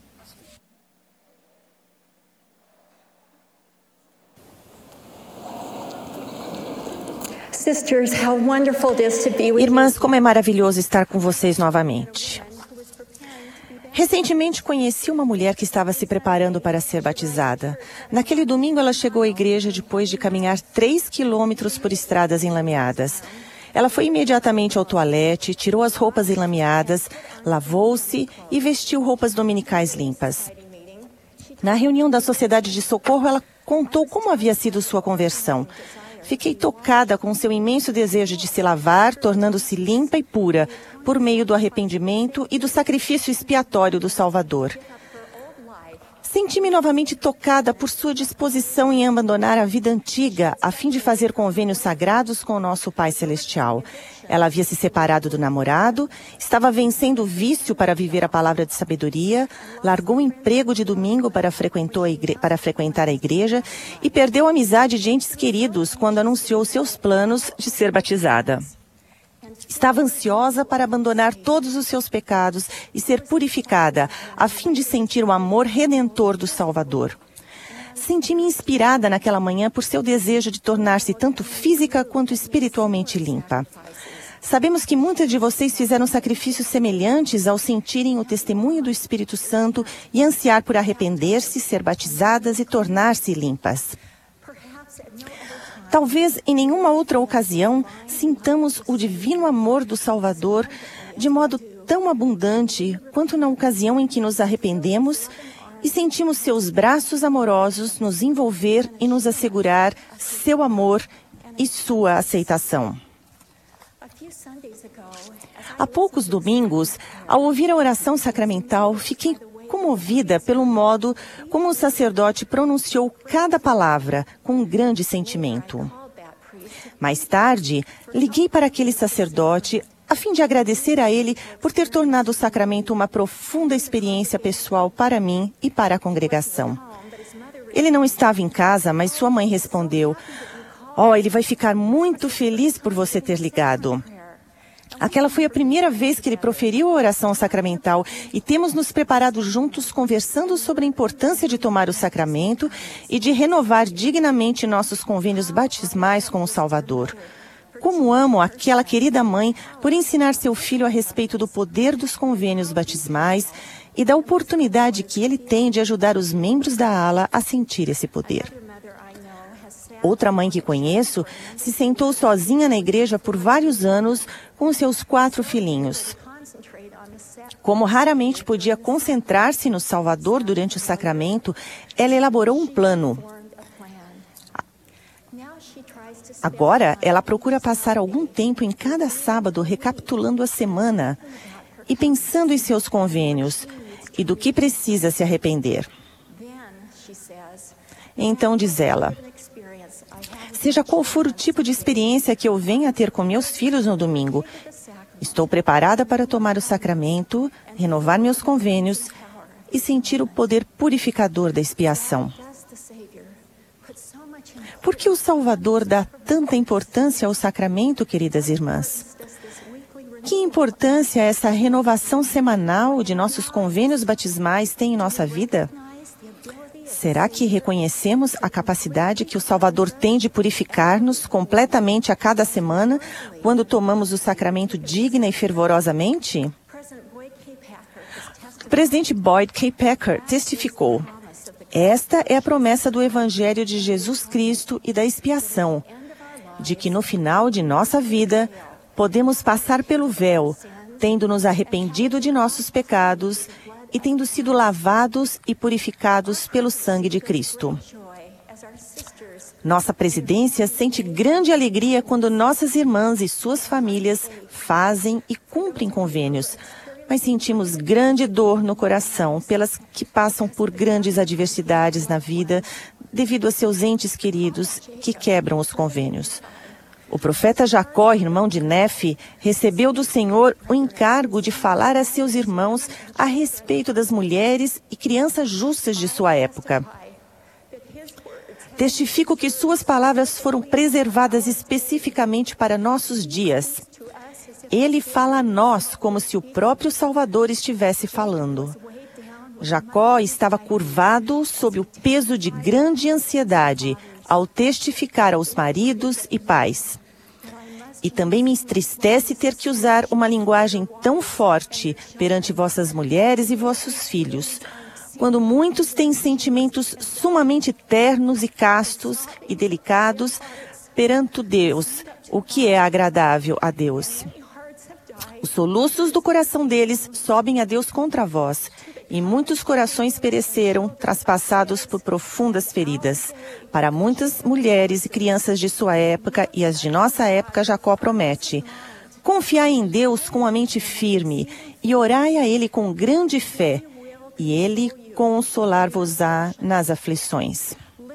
[SPEAKER 3] Irmãs, como é maravilhoso estar com vocês novamente. Recentemente conheci uma mulher que estava se preparando para ser batizada. Naquele domingo ela chegou à igreja depois de caminhar três quilômetros por estradas enlameadas. Ela foi imediatamente ao toalete, tirou as roupas enlameadas, lavou-se e vestiu roupas dominicais limpas. Na reunião da Sociedade de Socorro, ela contou como havia sido sua conversão. Fiquei tocada com seu imenso desejo de se lavar, tornando-se limpa e pura, por meio do arrependimento e do sacrifício expiatório do Salvador. Senti-me novamente tocada por sua disposição em abandonar a vida antiga, a fim de fazer convênios sagrados com o nosso Pai Celestial. Ela havia se separado do namorado, estava vencendo o vício para viver a palavra de sabedoria, largou o emprego de domingo para, frequentou a igre... para frequentar a igreja e perdeu a amizade de entes queridos quando anunciou seus planos de ser batizada. Estava ansiosa para abandonar todos os seus pecados e ser purificada, a fim de sentir o amor redentor do Salvador. Senti-me inspirada naquela manhã por seu desejo de tornar-se tanto física quanto espiritualmente limpa. Sabemos que muitas de vocês fizeram sacrifícios semelhantes ao sentirem o testemunho do Espírito Santo e ansiar por arrepender-se, ser batizadas e tornar-se limpas. Talvez em nenhuma outra ocasião sintamos o divino amor do Salvador de modo tão abundante quanto na ocasião em que nos arrependemos e sentimos seus braços amorosos nos envolver e nos assegurar seu amor e sua aceitação. Há poucos domingos, ao ouvir a oração sacramental, fiquei comovida pelo modo como o sacerdote pronunciou cada palavra com um grande sentimento. Mais tarde, liguei para aquele sacerdote a fim de agradecer a ele por ter tornado o sacramento uma profunda experiência pessoal para mim e para a congregação. Ele não estava em casa, mas sua mãe respondeu: "Oh, ele vai ficar muito feliz por você ter ligado." Aquela foi a primeira vez que ele proferiu a oração sacramental e temos nos preparado juntos conversando sobre a importância de tomar o sacramento e de renovar dignamente nossos convênios batismais com o Salvador. Como amo aquela querida mãe por ensinar seu filho a respeito do poder dos convênios batismais e da oportunidade que ele tem de ajudar os membros da ala a sentir esse poder. Outra mãe que conheço se sentou sozinha na igreja por vários anos com seus quatro filhinhos. Como raramente podia concentrar-se no Salvador durante o sacramento, ela elaborou um plano. Agora, ela procura passar algum tempo em cada sábado recapitulando a semana e pensando em seus convênios e do que precisa se arrepender. Então diz ela: "Seja qual for o tipo de experiência que eu venha a ter com meus filhos no domingo, estou preparada para tomar o sacramento, renovar meus convênios e sentir o poder purificador da expiação." Por que o Salvador dá tanta importância ao sacramento, queridas irmãs? Que importância essa renovação semanal de nossos convênios batismais tem em nossa vida? Será que reconhecemos a capacidade que o Salvador tem de purificar-nos completamente a cada semana, quando tomamos o sacramento digna e fervorosamente? O presidente Boyd K. Packer testificou: "Esta é a promessa do Evangelho de Jesus Cristo e da expiação, de que no final de nossa vida podemos passar pelo véu, tendo nos arrependido de nossos pecados e tendo sido lavados e purificados pelo sangue de Cristo." Nossa presidência sente grande alegria quando nossas irmãs e suas famílias fazem e cumprem convênios, mas sentimos grande dor no coração pelas que passam por grandes adversidades na vida devido a seus entes queridos que quebram os convênios. O profeta Jacó, irmão de Nefe, recebeu do Senhor o encargo de falar a seus irmãos a respeito das mulheres e crianças justas de sua época. Testifico que suas palavras foram preservadas especificamente para nossos dias. Ele fala a nós como se o próprio Salvador estivesse falando. Jacó estava curvado sob o peso de grande ansiedade ao testificar aos maridos e pais. E também me entristece ter que usar uma linguagem tão forte perante vossas mulheres e vossos filhos, quando muitos têm sentimentos sumamente ternos e castos e delicados perante Deus, o que é agradável a Deus. Os soluços do coração deles sobem a Deus contra vós, e muitos corações pereceram, traspassados por profundas feridas. Para muitas mulheres e crianças de sua época e as de nossa época, Jacó promete: "Confiai em Deus com a mente firme e orai a Ele com grande fé, e Ele consolar-vos-á nas aflições.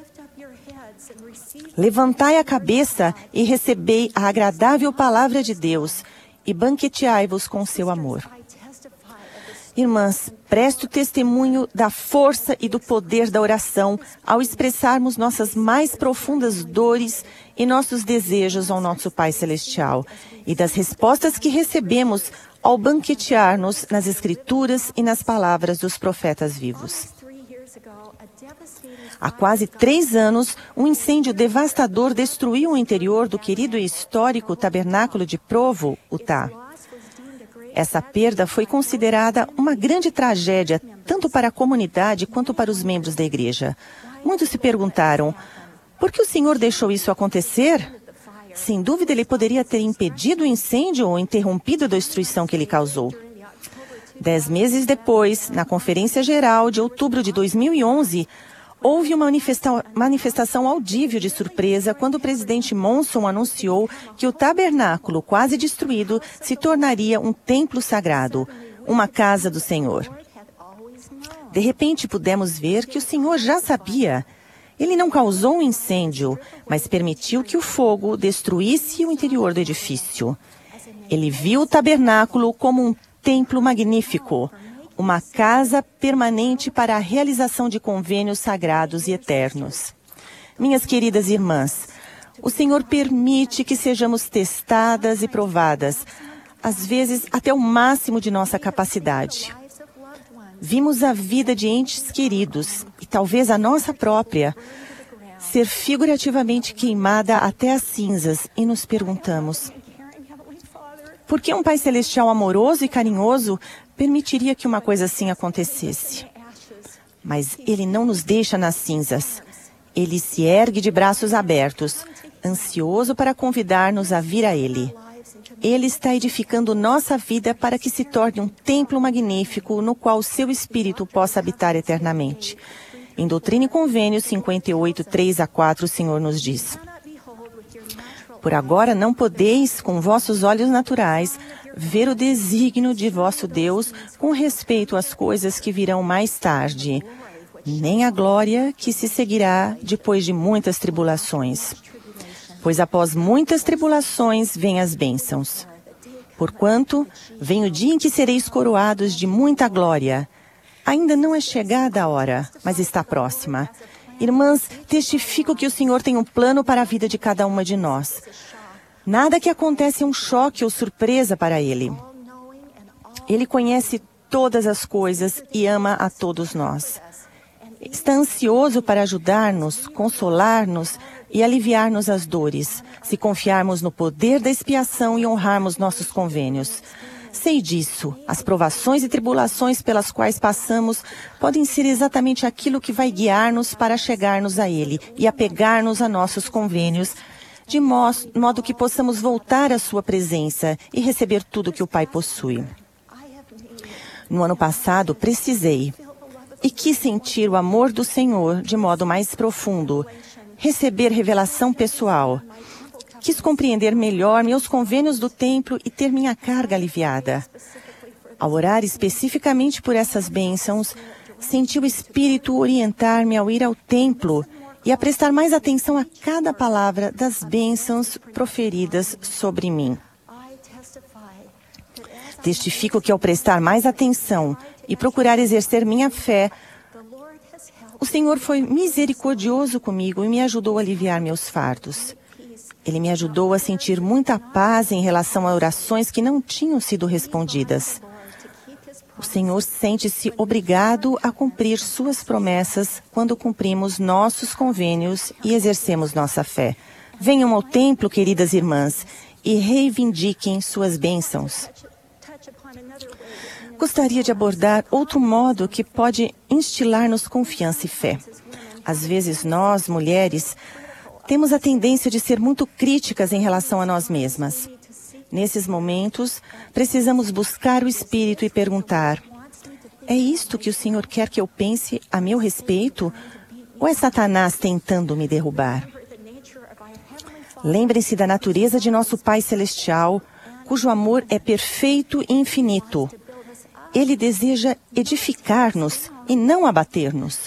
[SPEAKER 3] Levantai a cabeça e recebei a agradável palavra de Deus, e banqueteai-vos com seu amor." Irmãs, presto testemunho da força e do poder da oração ao expressarmos nossas mais profundas dores e nossos desejos ao nosso Pai Celestial, e das respostas que recebemos ao banquetear-nos nas Escrituras e nas palavras dos profetas vivos. Há quase três anos, um incêndio devastador destruiu o interior do querido e histórico Tabernáculo de Provo, Utah. Essa perda foi considerada uma grande tragédia, tanto para a comunidade quanto para os membros da igreja. Muitos se perguntaram: por que o Senhor deixou isso acontecer? Sem dúvida, ele poderia ter impedido o incêndio ou interrompido a destruição que ele causou. Dez meses depois, na Conferência Geral de outubro de dois mil e onze, houve uma manifesta- manifestação audível de surpresa quando o presidente Monson anunciou que o tabernáculo, quase destruído, se tornaria um templo sagrado, uma casa do Senhor. De repente, pudemos ver que o Senhor já sabia. Ele não causou um incêndio, mas permitiu que o fogo destruísse o interior do edifício. Ele viu o tabernáculo como um templo magnífico, uma casa permanente para a realização de convênios sagrados e eternos. Minhas queridas irmãs, o Senhor permite que sejamos testadas e provadas, às vezes até o máximo de nossa capacidade. Vimos a vida de entes queridos, e talvez a nossa própria, ser figurativamente queimada até as cinzas, e nos perguntamos: por que um Pai Celestial amoroso e carinhoso permitiria que uma coisa assim acontecesse? Mas Ele não nos deixa nas cinzas. Ele se ergue de braços abertos, ansioso para convidar-nos a vir a Ele. Ele está edificando nossa vida para que se torne um templo magnífico no qual o seu Espírito possa habitar eternamente. Em Doutrina e Convênios cinquenta e oito, três a quatro, o Senhor nos diz: por agora não podeis, com vossos olhos naturais, ver o desígnio de vosso Deus com respeito às coisas que virão mais tarde, nem a glória que se seguirá depois de muitas tribulações. Pois após muitas tribulações vêm as bênçãos. Porquanto vem o dia em que sereis coroados de muita glória. Ainda não é chegada a hora, mas está próxima. Irmãs, testifico que o Senhor tem um plano para a vida de cada uma de nós. Nada que acontece é um choque ou surpresa para Ele. Ele conhece todas as coisas e ama a todos nós. Está ansioso para ajudar-nos, consolar-nos e aliviar-nos as dores, se confiarmos no poder da expiação e honrarmos nossos convênios. Sei disso. As provações e tribulações pelas quais passamos podem ser exatamente aquilo que vai guiar-nos para chegar-nos a Ele e apegar-nos a nossos convênios, de modo que possamos voltar à sua presença e receber tudo que o Pai possui. No ano passado, precisei e quis sentir o amor do Senhor de modo mais profundo, receber revelação pessoal. Quis compreender melhor meus convênios do templo e ter minha carga aliviada. Ao orar especificamente por essas bênçãos, senti o Espírito orientar-me ao ir ao templo e a prestar mais atenção a cada palavra das bênçãos proferidas sobre mim. Testifico que ao prestar mais atenção e procurar exercer minha fé, o Senhor foi misericordioso comigo e me ajudou a aliviar meus fardos. Ele me ajudou a sentir muita paz em relação a orações que não tinham sido respondidas. O Senhor sente-se obrigado a cumprir suas promessas quando cumprimos nossos convênios e exercemos nossa fé. Venham ao templo, queridas irmãs, e reivindiquem suas bênçãos. Gostaria de abordar outro modo que pode instilar-nos confiança e fé. Às vezes nós, mulheres, temos a tendência de ser muito críticas em relação a nós mesmas. Nesses momentos, precisamos buscar o Espírito e perguntar: é isto que o Senhor quer que eu pense a meu respeito? Ou é Satanás tentando me derrubar? Lembrem-se da natureza de nosso Pai Celestial, cujo amor é perfeito e infinito. Ele deseja edificar-nos e não abater-nos.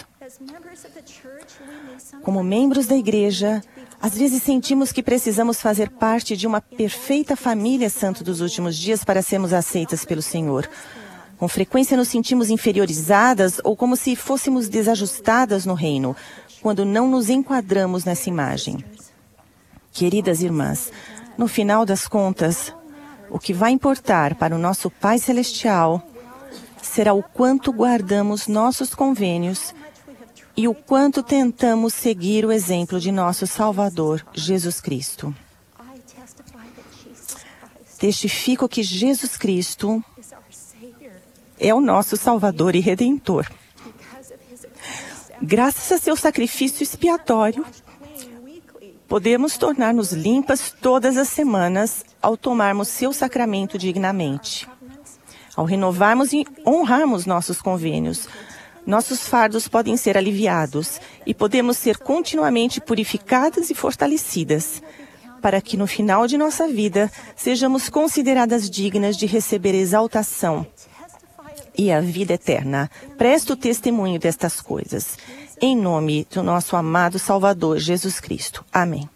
[SPEAKER 3] Como membros da igreja, às vezes sentimos que precisamos fazer parte de uma perfeita família santo dos últimos dias para sermos aceitas pelo Senhor. Com frequência nos sentimos inferiorizadas ou como se fôssemos desajustadas no reino, quando não nos enquadramos nessa imagem. Queridas irmãs, no final das contas, o que vai importar para o nosso Pai Celestial será o quanto guardamos nossos convênios e o quanto tentamos seguir o exemplo de nosso Salvador, Jesus Cristo. Testifico que Jesus Cristo é o nosso Salvador e Redentor. Graças a seu sacrifício expiatório, podemos tornar-nos limpas todas as semanas ao tomarmos seu sacramento dignamente. Ao renovarmos e honrarmos nossos convênios, nossos fardos podem ser aliviados e podemos ser continuamente purificadas e fortalecidas, para que no final de nossa vida sejamos consideradas dignas de receber exaltação e a vida eterna. Presto testemunho destas coisas. Em nome do nosso amado Salvador, Jesus Cristo. Amém.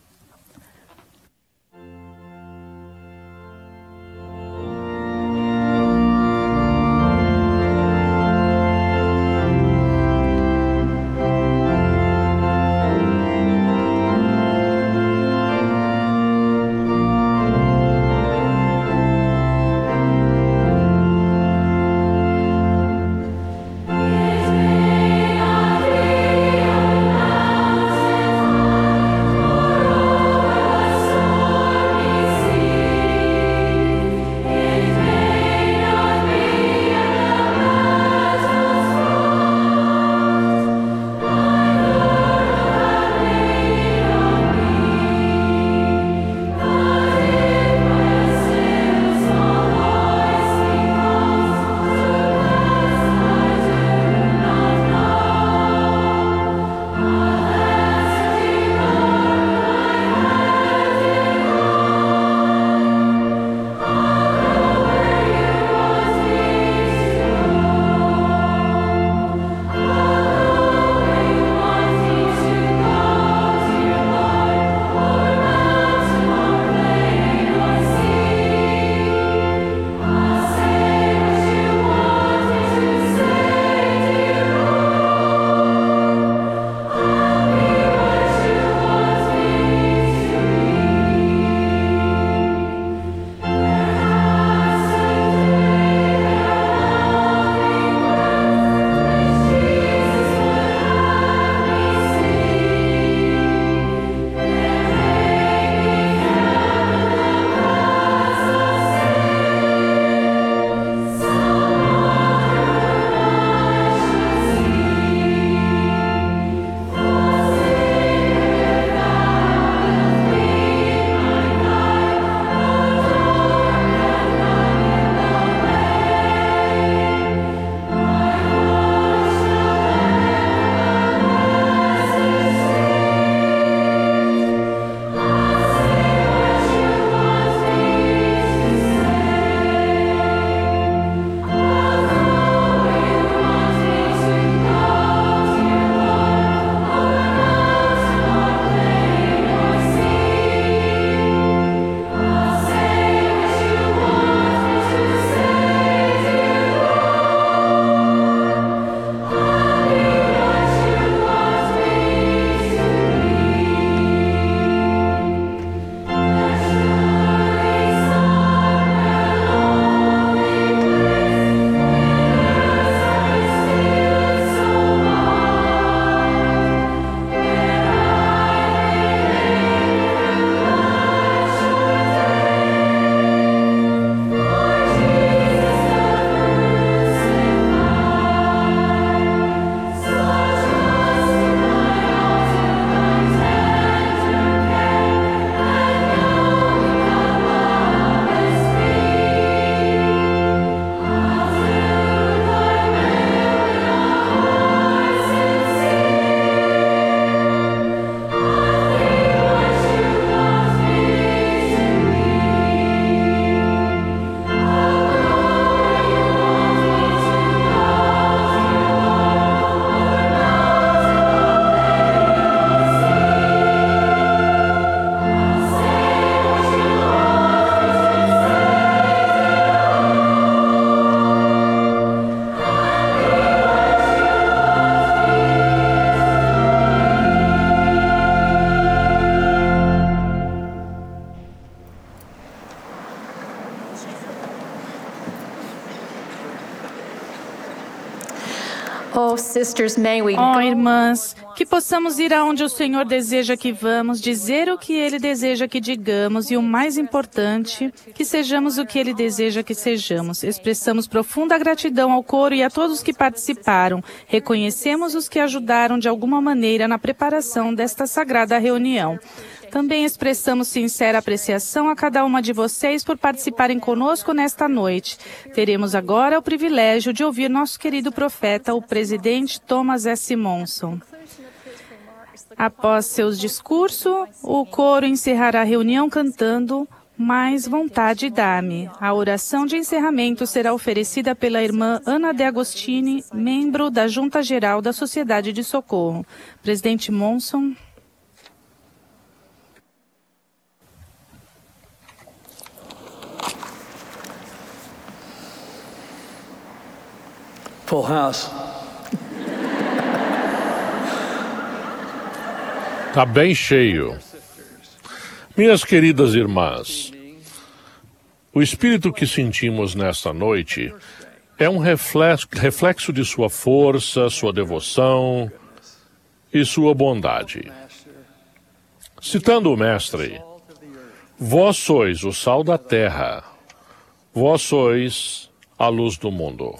[SPEAKER 1] Oh, sisters, may we
[SPEAKER 2] Ó
[SPEAKER 1] go.
[SPEAKER 2] irmãs, que possamos ir aonde o Senhor deseja que vamos, dizer o que Ele deseja que digamos e, o mais importante, que sejamos o que Ele deseja que sejamos. Expressamos profunda gratidão ao coro e a todos que participaram. Reconhecemos os que ajudaram de alguma maneira na preparação desta sagrada reunião. Também expressamos sincera apreciação a cada uma de vocês por participarem conosco nesta noite. Teremos agora o privilégio de ouvir nosso querido profeta, o presidente Thomas S. Monson. Após seus discursos, o coro encerrará a reunião cantando Mais Vontade Dá-me. A oração de encerramento será oferecida pela irmã Ana de Agostini, membro da Junta Geral da Sociedade de Socorro. Presidente Monson.
[SPEAKER 5] Full house.
[SPEAKER 6] Está bem cheio. Minhas queridas irmãs, o espírito que sentimos nesta noite é um reflexo, reflexo de sua força, sua devoção e sua bondade. Citando o Mestre, vós sois o sal da terra, vós sois a luz do mundo.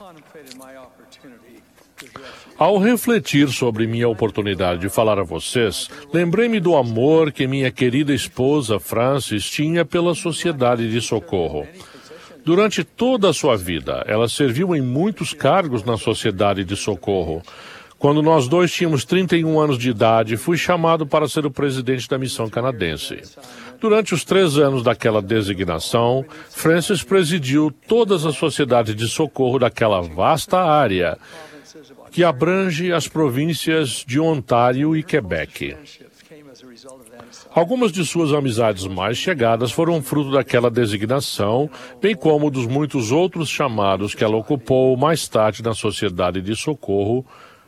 [SPEAKER 6] Ao refletir sobre minha oportunidade de falar a vocês, lembrei-me do amor que minha querida esposa Frances tinha pela Sociedade de Socorro. Durante toda a sua vida, ela serviu em muitos cargos na Sociedade de Socorro. Quando nós dois tínhamos trinta e um anos de idade, fui chamado para ser o presidente da missão canadense. Durante os três anos daquela designação, Frances presidiu todas as sociedades de socorro daquela vasta área, que abrange as províncias de Ontário e Quebec. Algumas de suas amizades mais chegadas foram fruto daquela designação, bem como dos muitos outros chamados que ela ocupou mais tarde na Sociedade de Socorro.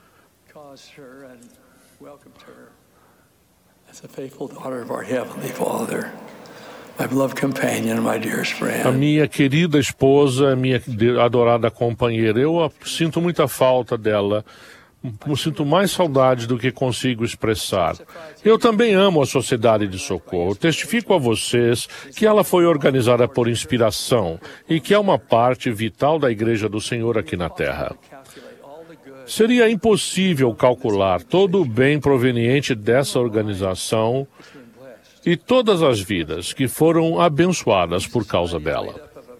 [SPEAKER 6] A minha querida esposa, minha adorada companheira, eu sinto muita falta dela, eu sinto mais saudade do que consigo expressar. Eu também amo a Sociedade de Socorro. Testifico a vocês que ela foi organizada por inspiração e que é uma parte vital da Igreja do Senhor aqui na Terra. Seria impossível calcular todo o bem proveniente dessa organização e todas as vidas que foram abençoadas por causa dela.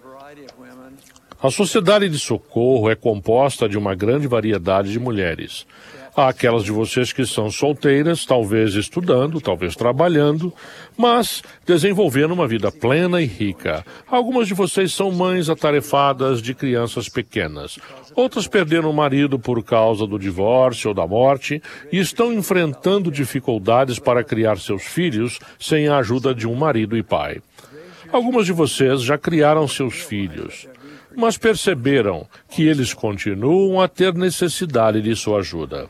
[SPEAKER 6] A Sociedade de Socorro é composta de uma grande variedade de mulheres. Há aquelas de vocês que são solteiras, talvez estudando, talvez trabalhando, mas desenvolvendo uma vida plena e rica. Algumas de vocês são mães atarefadas de crianças pequenas. Outras perderam o marido por causa do divórcio ou da morte e estão enfrentando dificuldades para criar seus filhos sem a ajuda de um marido e pai. Algumas de vocês já criaram seus filhos, mas perceberam que eles continuam a ter necessidade de sua ajuda.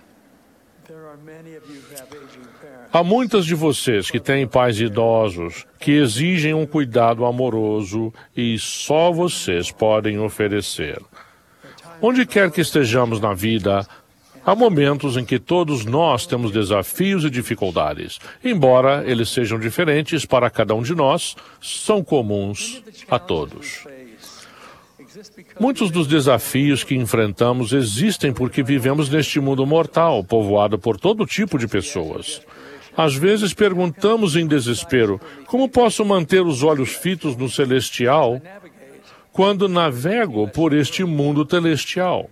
[SPEAKER 6] Há muitas de vocês que têm pais idosos que exigem um cuidado amoroso e só vocês podem oferecer. Onde quer que estejamos na vida, há momentos em que todos nós temos desafios e dificuldades. Embora eles sejam diferentes para cada um de nós, são comuns a todos. Muitos dos desafios que enfrentamos existem porque vivemos neste mundo mortal, povoado por todo tipo de pessoas. Às vezes perguntamos em desespero, como posso manter os olhos fitos no celestial quando navego por este mundo celestial?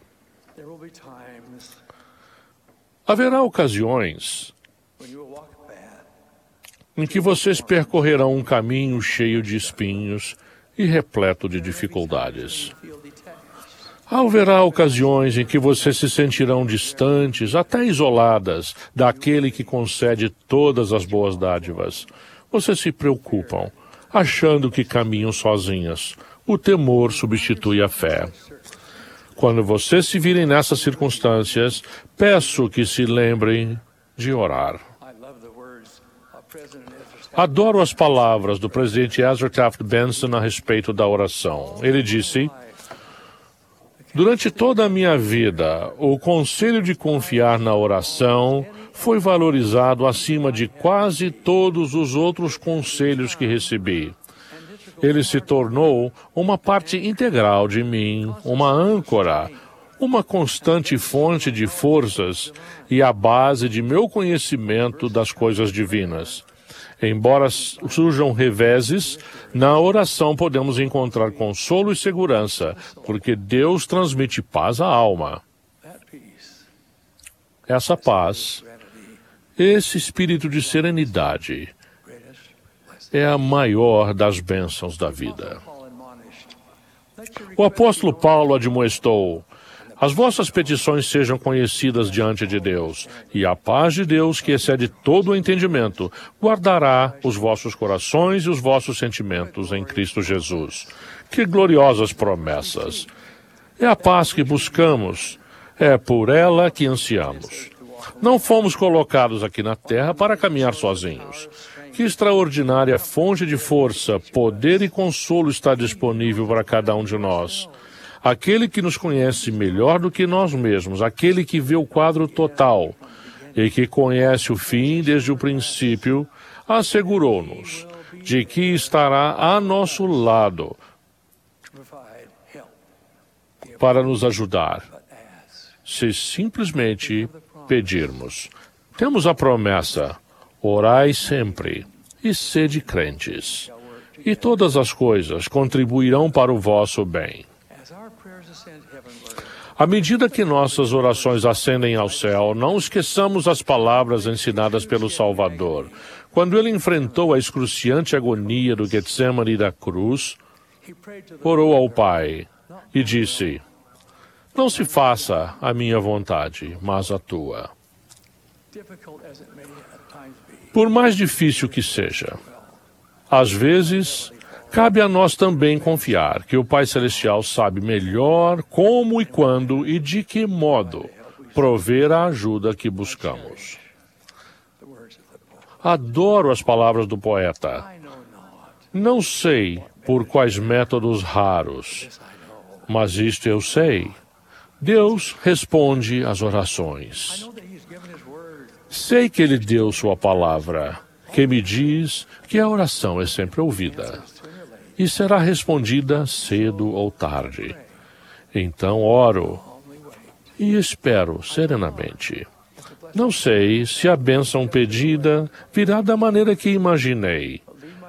[SPEAKER 6] Haverá ocasiões em que vocês percorrerão um caminho cheio de espinhos e repleto de dificuldades. Haverá ocasiões em que vocês se sentirão distantes, até isoladas, daquele que concede todas as boas dádivas. Vocês se preocupam, achando que caminham sozinhas. O temor substitui a fé. Quando vocês se virem nessas circunstâncias, peço que se lembrem de orar. Adoro as palavras do presidente Ezra Taft Benson a respeito da oração. Ele disse: Durante toda a minha vida, o conselho de confiar na oração foi valorizado acima de quase todos os outros conselhos que recebi. Ele se tornou uma parte integral de mim, uma âncora, uma constante fonte de forças e a base de meu conhecimento das coisas divinas. Embora surjam reveses, na oração podemos encontrar consolo e segurança, porque Deus transmite paz à alma. Essa paz, esse espírito de serenidade, é a maior das bênçãos da vida. O apóstolo Paulo admoestou: as vossas petições sejam conhecidas diante de Deus, e a paz de Deus, que excede todo o entendimento, guardará os vossos corações e os vossos sentimentos em Cristo Jesus. Que gloriosas promessas! É a paz que buscamos, é por ela que ansiamos. Não fomos colocados aqui na terra para caminhar sozinhos. Que extraordinária fonte de força, poder e consolo está disponível para cada um de nós. Aquele que nos conhece melhor do que nós mesmos, aquele que vê o quadro total e que conhece o fim desde o princípio, assegurou-nos de que estará a nosso lado para nos ajudar, se simplesmente pedirmos. Temos a promessa: orai sempre e sede crentes, e todas as coisas contribuirão para o vosso bem. À medida que nossas orações ascendem ao céu, não esqueçamos as palavras ensinadas pelo Salvador. Quando ele enfrentou a excruciante agonia do Getsemane da cruz, orou ao Pai e disse: não se faça a minha vontade, mas a tua. Por mais difícil que seja, às vezes, cabe a nós também confiar que o Pai Celestial sabe melhor como e quando e de que modo prover a ajuda que buscamos. Adoro as palavras do poeta. Não sei por quais métodos raros, mas isto eu sei. Deus responde às orações. Sei que Ele deu sua palavra, que me diz que a oração é sempre ouvida e será respondida cedo ou tarde. Então oro e espero serenamente. Não sei se a bênção pedida virá da maneira que imaginei,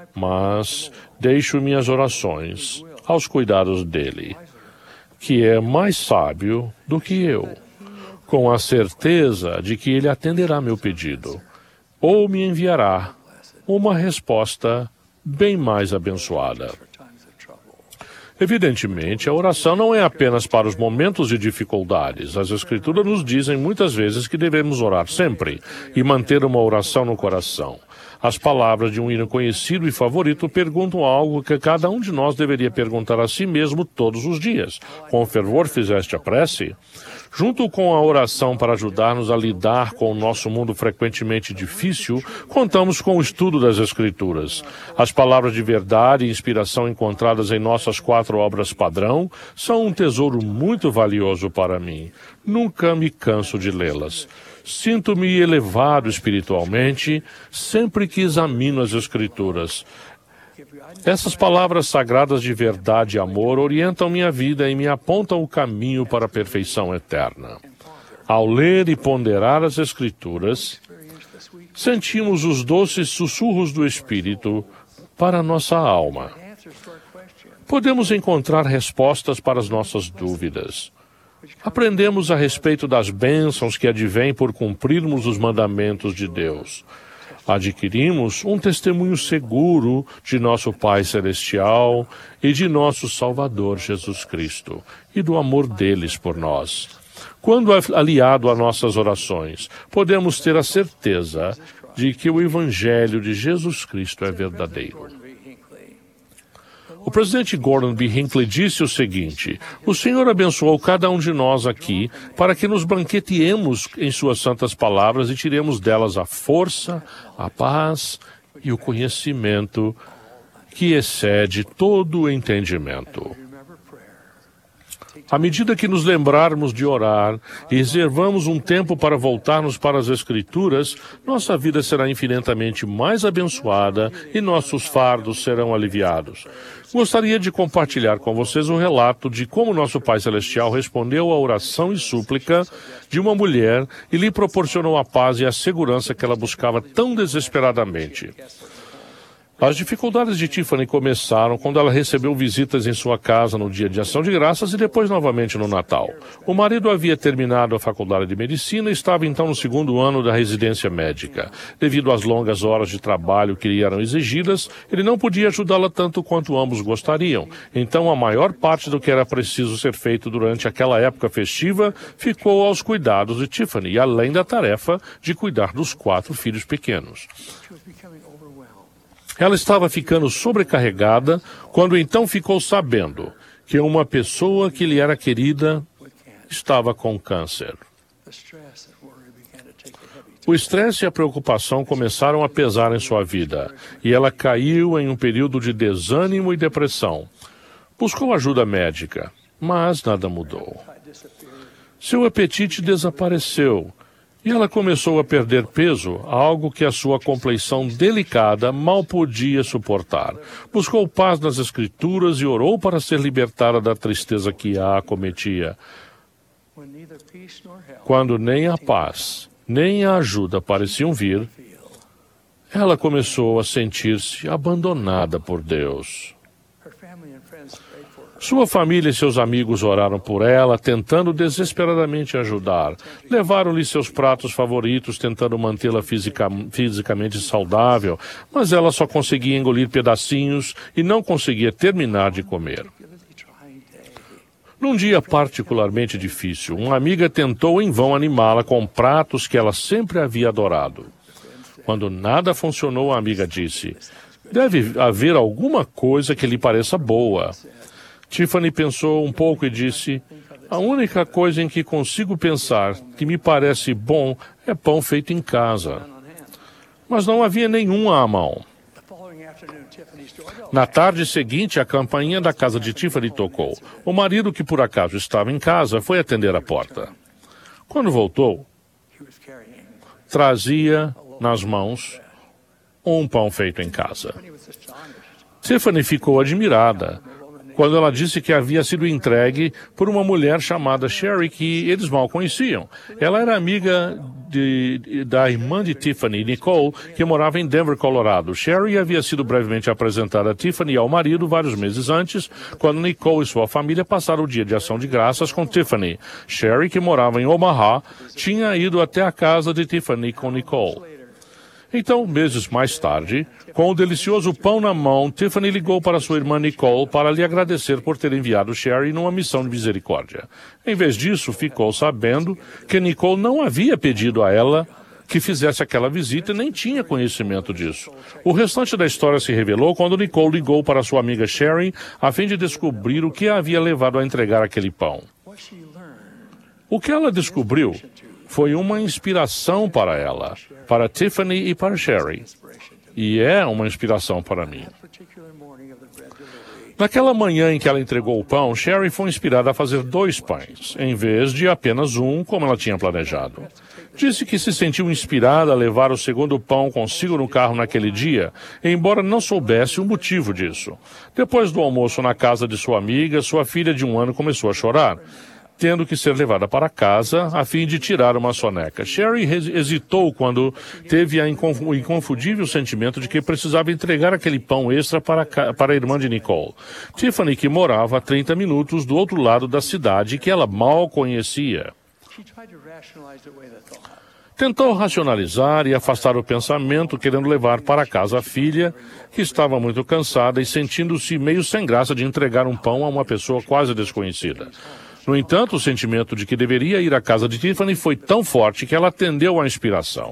[SPEAKER 6] mas deixo minhas orações aos cuidados dele, que é mais sábio do que eu, com a certeza de que ele atenderá meu pedido, ou me enviará uma resposta bem mais abençoada. Evidentemente, a oração não é apenas para os momentos de dificuldades. As Escrituras nos dizem muitas vezes que devemos orar sempre e manter uma oração no coração. As palavras de um hino conhecido e favorito perguntam algo que cada um de nós deveria perguntar a si mesmo todos os dias. Com fervor fizeste a prece? Junto com a oração para ajudar-nos a lidar com o nosso mundo frequentemente difícil, contamos com o estudo das Escrituras. As palavras de verdade e inspiração encontradas em nossas quatro obras padrão são um tesouro muito valioso para mim. Nunca me canso de lê-las. Sinto-me elevado espiritualmente sempre que examino as Escrituras. Essas palavras sagradas de verdade e amor orientam minha vida e me apontam o caminho para a perfeição eterna. Ao ler e ponderar as Escrituras, sentimos os doces sussurros do Espírito para a nossa alma. Podemos encontrar respostas para as nossas dúvidas. Aprendemos a respeito das bênçãos que advêm por cumprirmos os mandamentos de Deus. Adquirimos um testemunho seguro de nosso Pai Celestial e de nosso Salvador Jesus Cristo e do amor deles por nós. Quando aliado a nossas orações, podemos ter a certeza de que o Evangelho de Jesus Cristo é verdadeiro. O presidente Gordon B. Hinckley disse o seguinte: o Senhor abençoou cada um de nós aqui para que nos banqueteemos em suas santas palavras e tiremos delas a força, a paz e o conhecimento que excede todo o entendimento. À medida que nos lembrarmos de orar e reservamos um tempo para voltarmos para as Escrituras, nossa vida será infinitamente mais abençoada e nossos fardos serão aliviados. Gostaria de compartilhar com vocês o relato de como nosso Pai Celestial respondeu à oração e súplica de uma mulher e lhe proporcionou a paz e a segurança que ela buscava tão desesperadamente. As dificuldades de Tiffany começaram quando ela recebeu visitas em sua casa no dia de Ação de Graças e depois novamente no Natal. O marido havia terminado a faculdade de medicina e estava então no segundo ano da residência médica. Devido às longas horas de trabalho que lhe eram exigidas, ele não podia ajudá-la tanto quanto ambos gostariam. Então a maior parte do que era preciso ser feito durante aquela época festiva ficou aos cuidados de Tiffany, além da tarefa de cuidar dos quatro filhos pequenos. Ela estava ficando sobrecarregada quando então ficou sabendo que uma pessoa que lhe era querida estava com câncer. O estresse e a preocupação começaram a pesar em sua vida e ela caiu em um período de desânimo e depressão. Buscou ajuda médica, mas nada mudou. Seu apetite desapareceu. E ela começou a perder peso, algo que a sua compleição delicada mal podia suportar. Buscou paz nas Escrituras e orou para ser libertada da tristeza que a acometia. Quando nem a paz, nem a ajuda pareciam vir, ela começou a sentir-se abandonada por Deus. Sua família e seus amigos oraram por ela, tentando desesperadamente ajudar. Levaram-lhe seus pratos favoritos, tentando mantê-la fisica, fisicamente saudável, mas ela só conseguia engolir pedacinhos e não conseguia terminar de comer. Num dia particularmente difícil, uma amiga tentou em vão animá-la com pratos que ela sempre havia adorado. Quando nada funcionou, a amiga disse: "Deve haver alguma coisa que lhe pareça boa." Tiffany pensou um pouco e disse: "A única coisa em que consigo pensar que me parece bom é pão feito em casa." Mas não havia nenhum à mão. Na tarde seguinte, a campainha da casa de Tiffany tocou. O marido, que por acaso estava em casa, foi atender a porta. Quando voltou, trazia nas mãos um pão feito em casa. Tiffany ficou admirada quando ela disse que havia sido entregue por uma mulher chamada Sherry, que eles mal conheciam. Ela era amiga de, de, da irmã de Tiffany, Nicole, que morava em Denver, Colorado. Sherry havia sido brevemente apresentada a Tiffany e ao marido vários meses antes, quando Nicole e sua família passaram o dia de Ação de Graças com Tiffany. Sherry, que morava em Omaha, tinha ido até a casa de Tiffany com Nicole. Então, meses mais tarde, com o delicioso pão na mão, Tiffany ligou para sua irmã Nicole para lhe agradecer por ter enviado Sherry numa missão de misericórdia. Em vez disso, ficou sabendo que Nicole não havia pedido a ela que fizesse aquela visita e nem tinha conhecimento disso. O restante da história se revelou quando Nicole ligou para sua amiga Sherry a fim de descobrir o que a havia levado a entregar aquele pão. O que ela descobriu foi uma inspiração para ela, para Tiffany e para Sherry. E é uma inspiração para mim. Naquela manhã em que ela entregou o pão, Sherry foi inspirada a fazer dois pães, em vez de apenas um, como ela tinha planejado. Disse que se sentiu inspirada a levar o segundo pão consigo no carro naquele dia, embora não soubesse o motivo disso. Depois do almoço na casa de sua amiga, sua filha de um ano começou a chorar, tendo que ser levada para casa a fim de tirar uma soneca. Sherry hesitou quando teve a inconf- o inconfundível sentimento de que precisava entregar aquele pão extra para, ca- para a irmã de Nicole, Tiffany, que morava a trinta minutos do outro lado da cidade que ela mal conhecia. Tentou racionalizar e afastar o pensamento, querendo levar para casa a filha, que estava muito cansada e sentindo-se meio sem graça de entregar um pão a uma pessoa quase desconhecida. No entanto, o sentimento de que deveria ir à casa de Tiffany foi tão forte que ela atendeu à inspiração.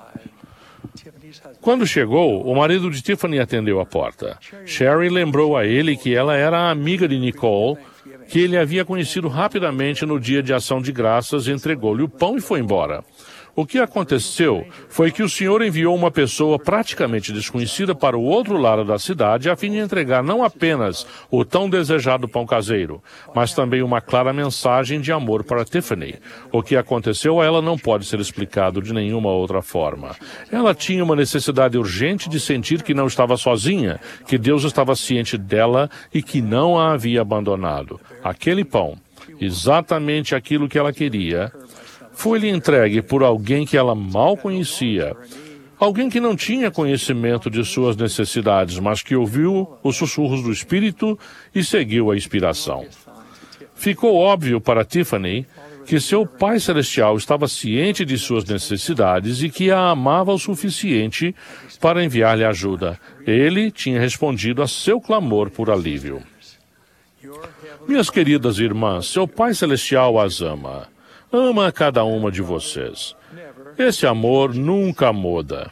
[SPEAKER 6] Quando chegou, o marido de Tiffany atendeu a porta. Sherry lembrou a ele que ela era a amiga de Nicole, que ele havia conhecido rapidamente no dia de Ação de Graças, entregou-lhe o pão e foi embora. O que aconteceu foi que o Senhor enviou uma pessoa praticamente desconhecida para o outro lado da cidade a fim de entregar não apenas o tão desejado pão caseiro, mas também uma clara mensagem de amor para Tiffany. O que aconteceu a ela não pode ser explicado de nenhuma outra forma. Ela tinha uma necessidade urgente de sentir que não estava sozinha, que Deus estava ciente dela e que não a havia abandonado. Aquele pão, exatamente aquilo que ela queria, foi-lhe entregue por alguém que ela mal conhecia, alguém que não tinha conhecimento de suas necessidades, mas que ouviu os sussurros do Espírito e seguiu a inspiração. Ficou óbvio para Tiffany que seu Pai Celestial estava ciente de suas necessidades e que a amava o suficiente para enviar-lhe ajuda. Ele tinha respondido a seu clamor por alívio. Minhas queridas irmãs, seu Pai Celestial as ama. Ama cada uma de vocês. Esse amor nunca muda.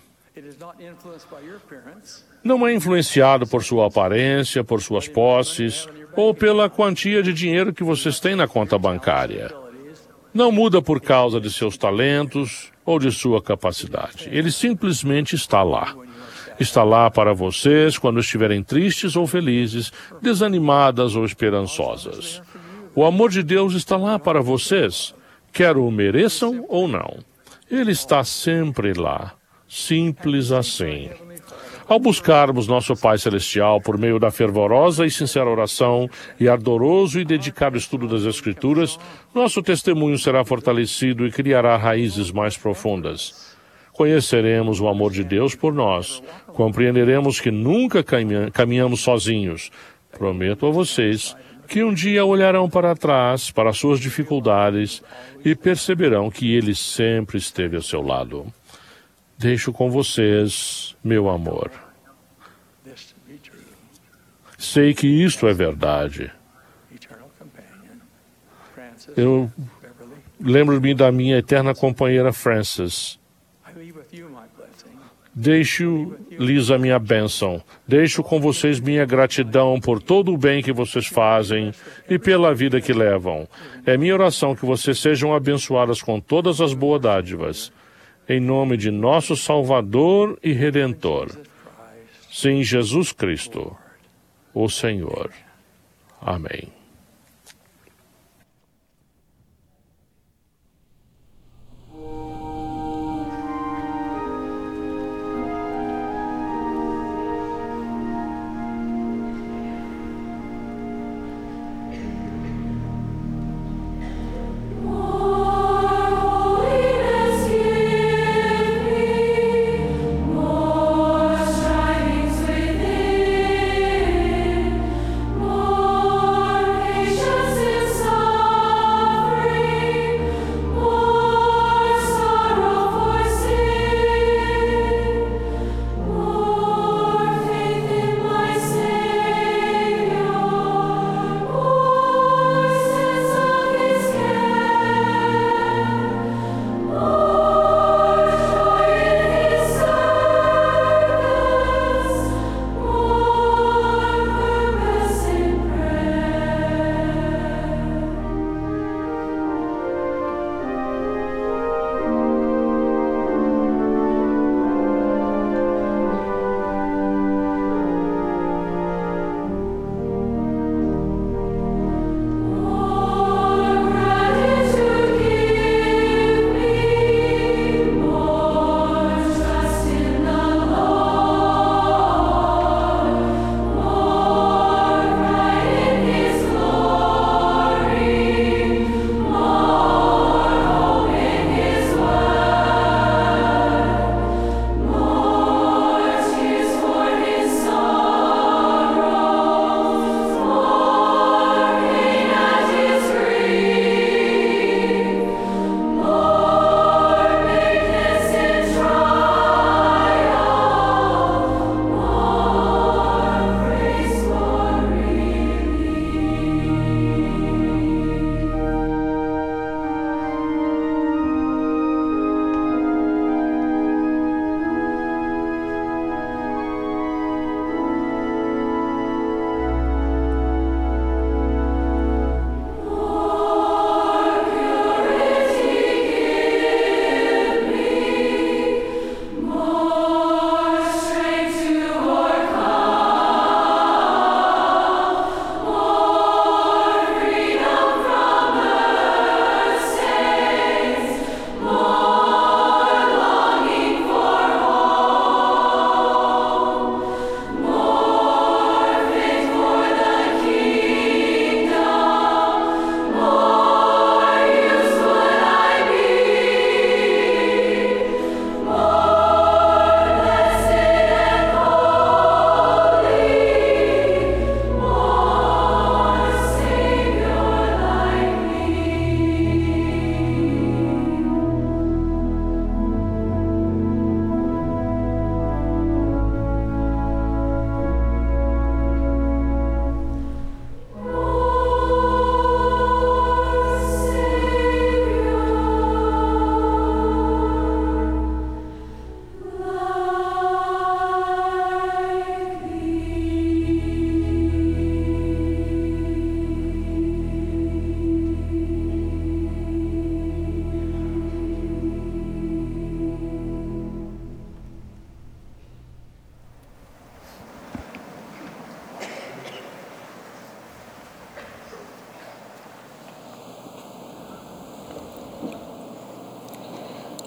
[SPEAKER 6] Não é influenciado por sua aparência, por suas posses ou pela quantia de dinheiro que vocês têm na conta bancária. Não muda por causa de seus talentos ou de sua capacidade. Ele simplesmente está lá. Está lá para vocês quando estiverem tristes ou felizes, desanimadas ou esperançosas. O amor de Deus está lá para vocês, quer o mereçam ou não. Ele está sempre lá, simples assim. Ao buscarmos nosso Pai Celestial por meio da fervorosa e sincera oração e ardoroso e dedicado estudo das Escrituras, nosso testemunho será fortalecido e criará raízes mais profundas. Conheceremos o amor de Deus por nós, compreenderemos que nunca caminhamos sozinhos. Prometo a vocês que um dia olharão para trás, para suas dificuldades, e perceberão que Ele sempre esteve ao seu lado. Deixo com vocês, meu amor. Sei que isto é verdade. Eu lembro-me da minha eterna companheira Frances. Deixo-lhes a minha bênção. Deixo com vocês minha gratidão por todo o bem que vocês fazem e pela vida que levam. É minha oração que vocês sejam abençoadas com todas as boas dádivas. Em nome de nosso Salvador e Redentor. Sim, Jesus Cristo, o Senhor. Amém.
[SPEAKER 5] More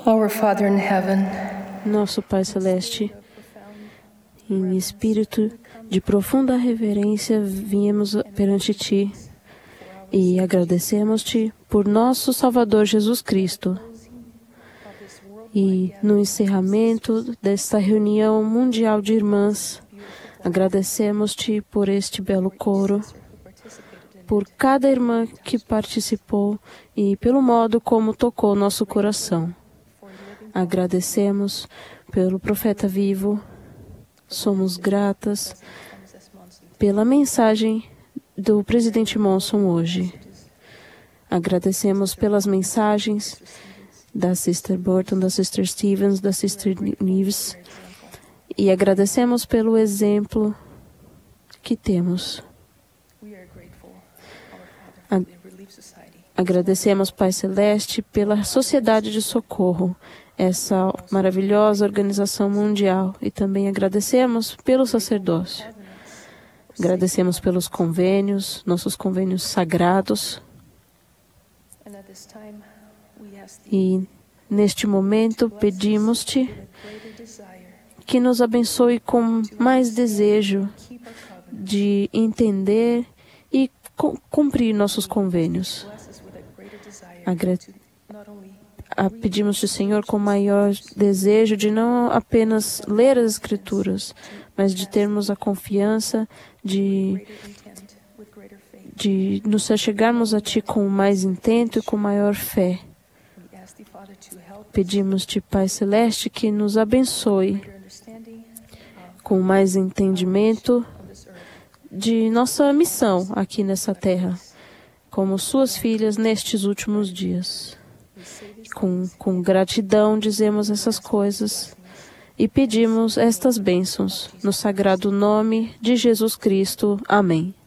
[SPEAKER 1] Our Father in heaven,
[SPEAKER 4] Nosso Pai Celeste, em espírito de profunda reverência, viemos perante Ti e agradecemos-Te por nosso Salvador Jesus Cristo. E no encerramento desta reunião mundial de irmãs, agradecemos-Te por este belo coro, por cada irmã que participou e pelo modo como tocou nosso coração. Agradecemos pelo profeta vivo, somos gratas pela mensagem do presidente Monson hoje. Agradecemos pelas mensagens da Sister Burton, da Sister Stevens, da Sister Neves, e agradecemos pelo exemplo que temos. Agradecemos, Pai Celeste, pela Sociedade de Socorro, essa maravilhosa organização mundial, e também agradecemos pelo sacerdócio. Agradecemos pelos convênios, nossos convênios sagrados. E neste momento pedimos-te que nos abençoe com mais desejo de entender e cumprir nossos convênios. Agra- a Pedimos-te, Senhor, com maior desejo de não apenas ler as Escrituras, mas de termos a confiança de, de nos achegarmos a Ti com mais intento e com maior fé. Pedimos-te, Pai Celeste, que nos abençoe com mais entendimento de nossa missão aqui nessa terra, como suas filhas nestes últimos dias. Com, com gratidão dizemos essas coisas e pedimos estas bênçãos no sagrado nome de Jesus Cristo. Amém.